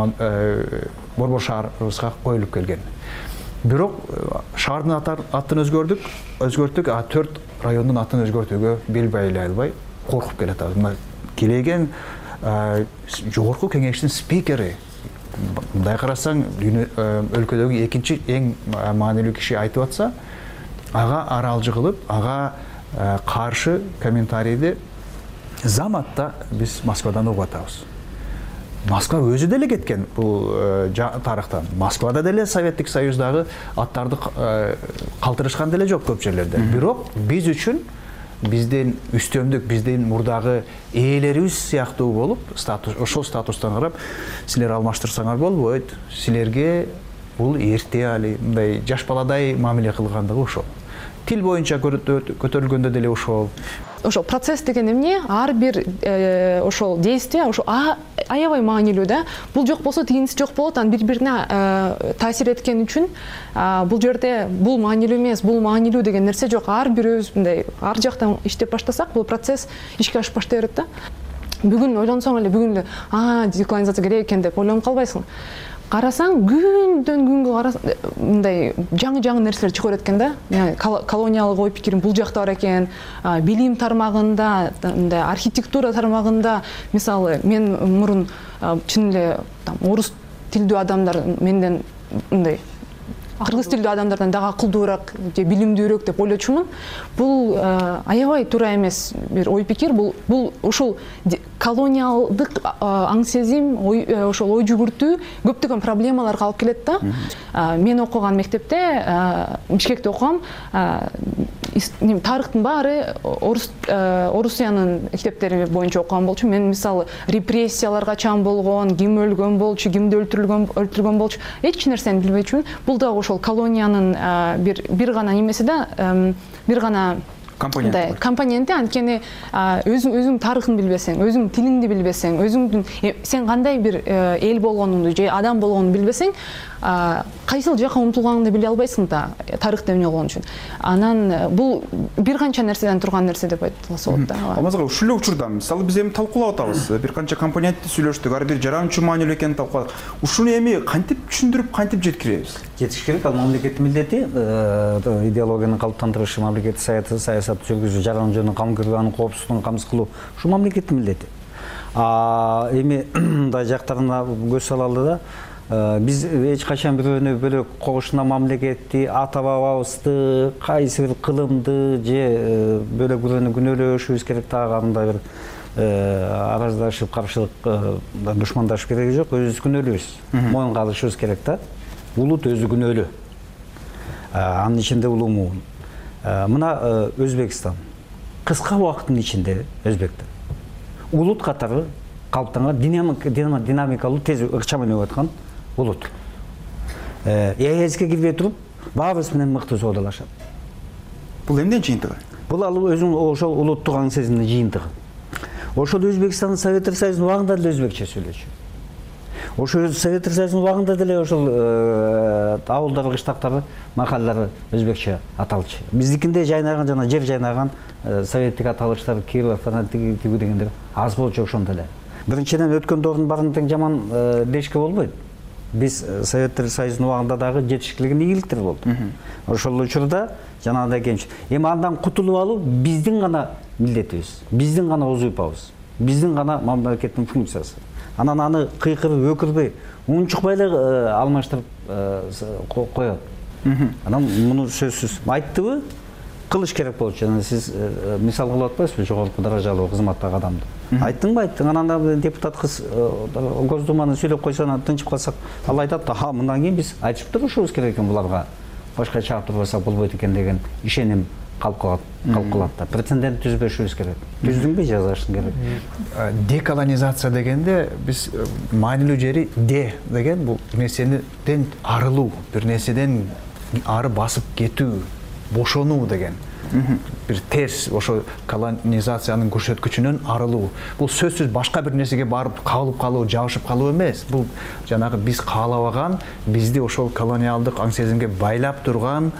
борбор шаарыбызга коюлуп келген. Бирок шаардын атын өзгөрттүк, 4 райондун атын өзгөртүүгө бел байлай албай коркуп келатабыз. Мына келеген жогорку кеңештин спикери, мындай карасаң, өлкөдөгү экинчи эң маанилүү киши айтып атса, ага аралжы кылып, ага каршы комментарийди заматта биз Москвадан угуп атабыз. Москва өзү деле кеткен бул тарыхтан. Москвада деле Советтик Союздагы аттарды калтырышкан деле жок көп жерлерде. Бирок биз үчүн биздин үстөмдүк, биздин мурдагы ээлерибиз сыяктуу болуп, ошол статустан карап, силер алмаштырсаңар болбойт, силерге бул эрте али мындай жаш баладай мамиле кылгандыгы ошол. Тил боюнча көтөрүлгөндө деле ошол. Ошол процесс деген эмне? Ар бир ошол действие ошол аябай маанилүү да. Бул жок болсо тигинси жок болот, анан бири-бирине таасир эткен үчүн бул жерде бул маанилүү эмес, бул маанилүү деген нерсе жок. Ар бирөөбүз мындай ар жактан иштеп баштасак, бул процесс ишке ашып баштай берет да. Бүгүн ойлонсоң эле бүгүн эле деколонизация керек экен деп ойлонуп калбайсың. Карасаң күндөн күнгө мындай жаңы нерселер чыга берет экен да. Колониялык ой пикирим бул жакта бар экен, билим тармагында, мындай архитектура тармагында, мисалы мен мурун чын эле орус тилдүү адамдар менден мындай кыргыз тилдүү адамдардан дагы акылдуураак же билимдүүрөөк деп ойлочумун. Бул аябай туура эмес бир ой пикир. Бул ушул колониалдык аң сезим, ошол ой жүгүртүү көптөгөн проблемаларга алып келет да. Мен окуган мектепте, Бишкекте окугам, тарыхтын баары Орусиянын мектептери боюнча окуган болчу. Мен мисалы репрессиялар качан болгон, ким өлгөн болчу, кимди өлтүрүлгөн болчу, эч нерсени билбейчүмүн. Бул да ошол колониянын бир гана немеси да, бир гана компоненти. Анткени өзүң тарыхын билбесең, өзүң тилиңди билбесең, сен кандай бир эл болгонуңду же адам болгонуңду билбесең, кайсыл жака умтулганыңды биле албайсың да, тарыхты эмне болгон үчүн. Анан бул бир канча нерседен турган нерсе деп айтылса болот да. Алмазга ушул эле учурда мисалы биз эми талкуулап атабыз. Бир канча компонентти сүйлөштүк, ар бир жаранчы маанилүү экенин талкууладык. Ушуну эми кантип түшүндүрүп, кантип жеткиребиз? Жетиш керек. Ал мамлекеттин милдети, идеологияны калыптандырышы, мамлекеттик саясат жүргүзүү, жаран жөнү камкырганын, коопсуздугун камсыз кылуу, ушу мамлекеттин милдети. Эми мындай жактарына көз салалы да. Биз эч качан бирөөнү бөлөк когушуна мамлекетти, ата бабабызды, кайсы бир кылымды же бөлөк бирөөнү күнөөлөшүбүз керек дагы андай бир араздашып, каршылык, душмандашып кереги жок. Өзүбүз күнөөлүүбүз, моюнга алышыбыз керек да. Улут өзү күнөөлүү. Анын ичинде улуу муун. Мына Өзбекстан кыска убакыттын ичинде Өзбектер улут катары калыптанган динамикалуу тез ыкча менен өткөн улут. ЕСке кирбей туруп, баабыз менен мыкты соодалашат. Бул эмнен жыйынтыгы? Бул ал өзүнүн ошол улуттук аң сезимдин жыйынтыгы. Ошол Өзбекстандын Советтер Союзунун убагында деле өзбекче сүйлөчү. Ошол Советтер Союзунун убагында деле ошол ауылдары, кыштактары, махаллалары өзбекче аталчу. Биздикинде жайнаган жана жер жайнаган советтик аталыштар, Киров, тигүү дегендер аз болчу ошондо эле. Биринчиден өткөн доордун баарын тең жаман дешке болбойт. Биз Советтер Союзунун убагында дагы жетишкилигин ийгиликтер болду. Ошол учурда жанагындай кемчилик. Эми андан кутулуп алуу биздин гана милдетибиз, биздин гана узуйпабыз, биздин гана мамлекеттин функциясы. Анан аны кыйкырып, өкүрбөй, унчукпай эле алмаштырып коет. Анан муну сөзсүз айттыбы, кылыш керек болчу. Жана сиз мисал кылып атпайсызбы жогорку даражалуу кызматтагы адамды? Айттыңбы? Айттың. Анан депутат кыз Госдуманы сүйлөп койсо, анан тынчып калсак, ал айтат, мындан кийин биз айтып турушубуз керек экен буларга. Башка чыгып турбасак болбойт экен деген ишеним калып калат да. Прецедент түзбөшүбүз керек. Түздүңбү, жазышың керек. Деколонизация дегенде биз маанилүү жери деген бул нерседен арылуу, бир нерседен ары басып кетүү, бошонуу деген. Бир терс ошо колонизациянын көрсөткүчүнөн арылуу. Бул сөзсүз башка бир нерсеге барып кабылып калуу, жабышып калуу эмес. Бул жанагы биз каалабаган, бизди ошол колониалдык аң сезимге байлап турган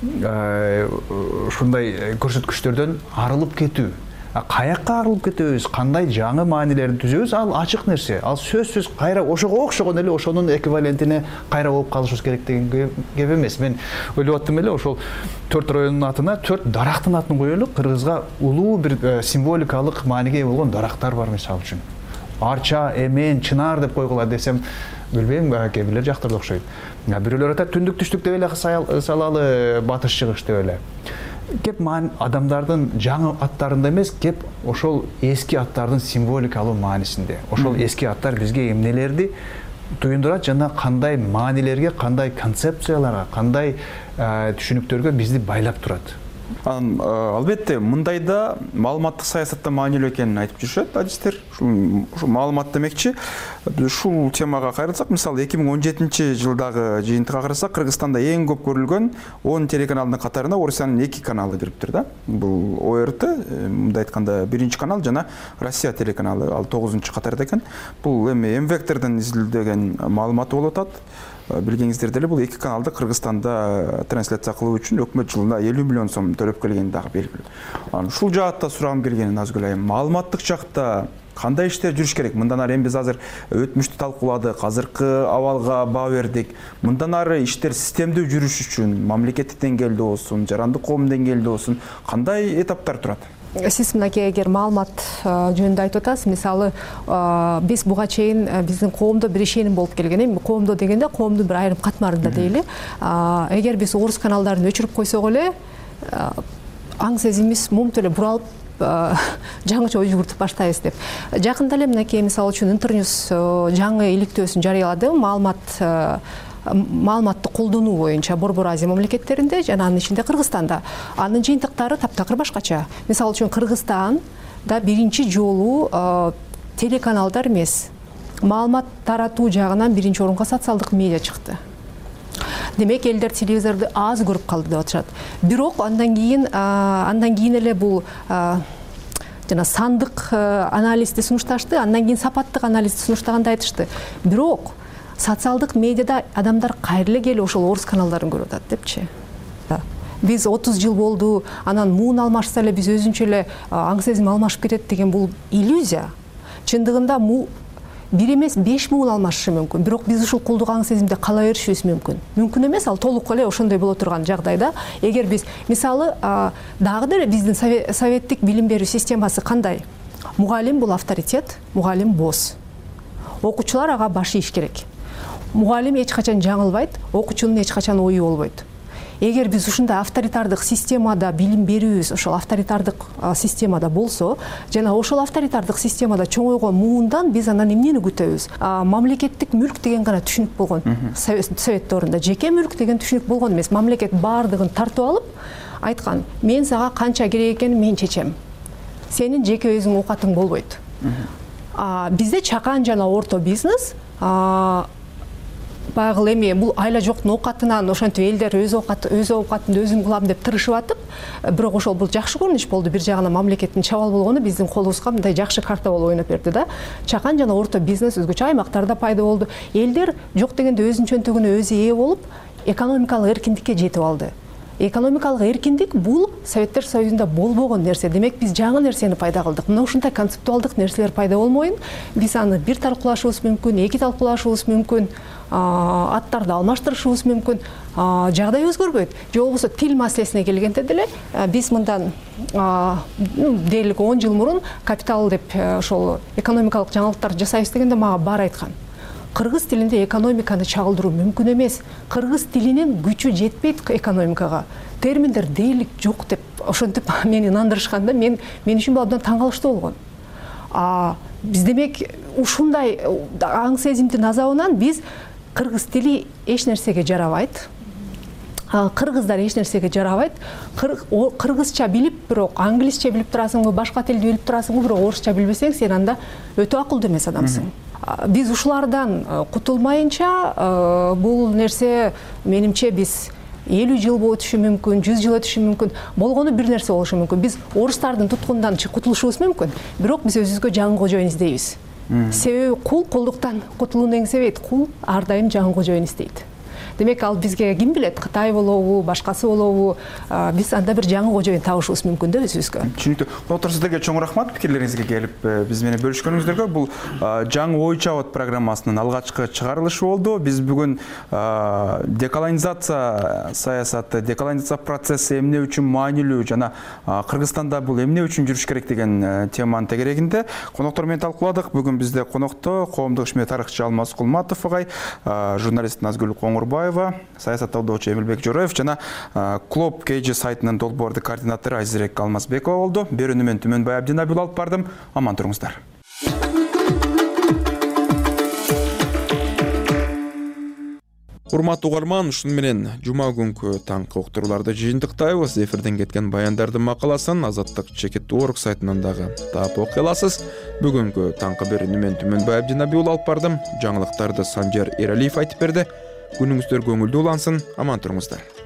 ушундай көрсөткүчтөрдөн арылып кетүү. Каякка арылып кетебиз, кандай жаңы маанилерди түзөбүз, ал ачык нерсе. Ал сөзсүз кайра ошого окшогон эле ошонун эквивалентине кайра болуп калышыбыз керек деген кеп эмес. Мен ойлоп аттым эле ошол 4 райондун атына 4 дарактын атын коелу. Кыргызга улуу бир символикалык мааниге болгон дарактар бар мисалы үчүн. Арча, Эмен, Чынар деп койгула десем, билбейм, кээ бирлер жактырды окшойт. Бирөөлөр атат түндүк түштүк деп эле салалы, батыш чыгыш деп эле. Кеп адамдардын жаңы аттарында эмес, кеп ошол эски аттардын символикалуу маанисинде. Ошол эски аттар бизге эмнелерди туюндурат жана кандай маанилерге, кандай концепцияларга, кандай түшүнүктөргө бизди байлап турат. Албетте мындайда маалыматтык саясатта маанилүү экенин айтып жүрүшөт адистер. Ушул маалымат демекчи, ушул темага кайрылсак, мисалы 2017 жылдагы жыйынтыкка карасак, Кыргызстанда эң көп көрүлгөн 10 телеканалдын катарына Орусиянын 2 каналы кириптир да. Бул ОРТ, мындай айтканда 1 канал жана Россия телеканалы, ал 9 катарда экен. Бул эми М-вектордон изилдеген маалыматы болуп атат. Билгениңиздер деле, бул 2 каналды Кыргызстанда трансляция кылуу үчүн өкмөт жылына 50 миллион сом төлөп келгени дагы белгилүү. Ушул жаатта сурагым келгени Назгүл айым, маалыматтык жакта кандай иштер жүрүш керек? Мындан ары эми биз азыр өтмүштү талкууладык, азыркы абалга баа бердик. Мындан ары иштер системдүү жүрүш үчүн мамлекеттик деңгээлде болсун, жарандык коом деңгээлде болсун, кандай этаптар турат? Сиз мынакей эгер маалымат жөнүндө айтып атасыз, мисалы биз буга чейин биздин коомдо бир ишеним болуп келген. Эми коомдо дегенде коомдун бир айрым катмарында дейли. Эгер биз орус каналдарын өчүрүп койсок эле аң сезимибиз момунтип эле буралып жаңыча ой жүгүртүп баштайбыз деп. Жакында эле мынакей мисалы үчүн Интерньюз жаңы иликтөөсүн жарыялады. Маалыматты колдонуу боюнча Борбор Азия мамлекеттеринде жана анын ичинде Кыргызстанда. Анын жыйынтыктары таптакыр башкача. Мисалы үчүн Кыргызстанда биринчи жолу телеканалдар эмес, маалымат таратуу жагынан биринчи орунга социалдык медиа чыкты. Демек элдер телевизорду аз көрүп калды деп атышат. Бирок андан кийин эле бул жана сандык анализди сунушташты, андан кийин сапаттык анализди сунуштаганда айтышты. Бирок социалдык медиада адамдар кайра эле келип ошол орус каналдарын көрүп атат депчи. Биз 30 жыл болду, анан муун алмашса эле биз өзүнчө эле аң сезим алмашып кетет деген бул иллюзия. Чындыгында бир эмес 5 муун алмашышы мүмкүн. Бирок биз ушул кулдук аң сезимде кала беришибиз мүмкүн. Мүмкүн эмес, ал толук эле ошондой боло турган жагдайда, эгер биз мисалы дагы деле биздин советтик билим берүү системасы кандай? Мугалим бул авторитет, мугалим босс. Окуучулар ага баш ийиш керек. Мугалим эч качан жаңылбайт, окуучунун эч качан ою болбойт. Эгер биз ушундай авторитардык системада билим берүүбүз ошол авторитардык системада болсо, жана ошол авторитардык системада чоңойгон муундан биз анан эмнени күтөбүз? Мамлекеттик мүлк деген гана түшүнүк болгон. Совет доорунда жеке мүлк деген түшүнүк болгон эмес. Мамлекет баардыгын тартып алып, айткан: "Мен сага канча керек экенин мен чечем. Сенин жеке өзүң оокатың болбойт." Бизде чакан жана орто бизнес багыл эми бул айла жоктун оокатынан ошентип элдер өз оокатымды өзүм кылам деп тырышып атып, бирок ошол бул жакшы көрүнүш болду. Бир жагынан мамлекеттин чабал болгону биздин колубузга мындай жакшы карта болуп ойноп берди да. Чакан жана орто бизнес өзгөчө аймактарда пайда болду. Элдер жок дегенде өзүнүн чөнтөгүнө өзү ээ болуп, экономикалык эркиндикке жетип алды. Экономикалык эркиндик бул Советтер Союзунда болбогон нерсе. Демек биз жаңы нерсени пайда кылдык. Мына ушундай концептуалдык нерселер пайда болмойын, биз аны бир талкуулашыбыз мүмкүн, эки талкуулашыбыз мүмкүн, аттарды алмаштырышыбыз мүмкүн, жагдай өзгөрбөйт. Же болбосо тил маселесине келгенде деле биз мындан дээрлик 10 жыл мурун Капитал деп ошол экономикалык жаңылыктарды жасайбыз дегенде мага баары айткан: кыргыз тилинде экономиканы чагылдыруу мүмкүн эмес. Кыргыз тилинин күчү жетпейт экономикага. Терминдер дээрлик жок деп ошентип мени инандырышканда мен үчүн бул абдан таң калыштуу болгон. Биз демек ушундай аң сезимдин азабынан биз кыргыз тили эч нерсеге жарабайт. Кыргыздар эч нерсеге жарабайт. Кыргызча билип, бирок англисче билип турасыңбы, башка тилди билип турасыңбы, бирок орусча билбесең, сен анда өтө акылдуу эмес адамсың. Биз ушулардан кутулмайынча бул нерсе менимче биз 50 жыл өтүшү мүмкүн, 100 жыл өтүшү мүмкүн, болгону бир нерсе болушу мүмкүн. Биз орустардын туткунундан кутулушубуз мүмкүн, бирок биз өзүбүзгө жаңы кожоюн издейбиз. Себеби кул колдуктан кутулууну эңсебейт, кул ар дайым жаңы кожоюн издейт. Демек ал бизге ким билет, Кытай болобу, башкасы болобу, биз анда бир жаңы кожоюн табышыбыз мүмкүн да өзүбүзгө. Түшүнүктүү. Доктор, сиздерге чоң рахмат пикирлериңизге келип биз менен бөлүшкөнүңүздөргө. Бул жаңы ой чабыт программасынын алгачкы чыгарылышы болду. Биз бүгүн деколонизация саясаты, деколонизация процесси эмне үчүн маанилүү жана Кыргызстанда бул эмне үчүн жүрүш керек деген теманын тегерегинде коноктор менен талкууладык. Бүгүн бизде конокто коомдук ишмер тарыхчы Алмаз Кулматов агай, журналист Назгүл Коңурбаева, саясат талдоочу Эмилбек Жороев жана Клуб KG сайтынын долбоордук координатору Айзирек Алмазбекова болду. Берүүнү мен Түмөнбай Абдинабил алып бардым. Аман туруңуздар. Урматтуу угарман, ушуну менен жума күнкү таңкы уктурууларды жыйынтыктайбыз. Эфирден кеткен баяндардын макаласын Азаттык чекит орг сайтынан дагы таап окуй аласыз. Бүгүнкү таңкы берүүнү мен Түмөнбаев Жинабек алып бардым. Жаңылыктарды Санжар Эралиев айтып берди. Күнүңүздөр көңүлдүү улансын, аман туруңуздар.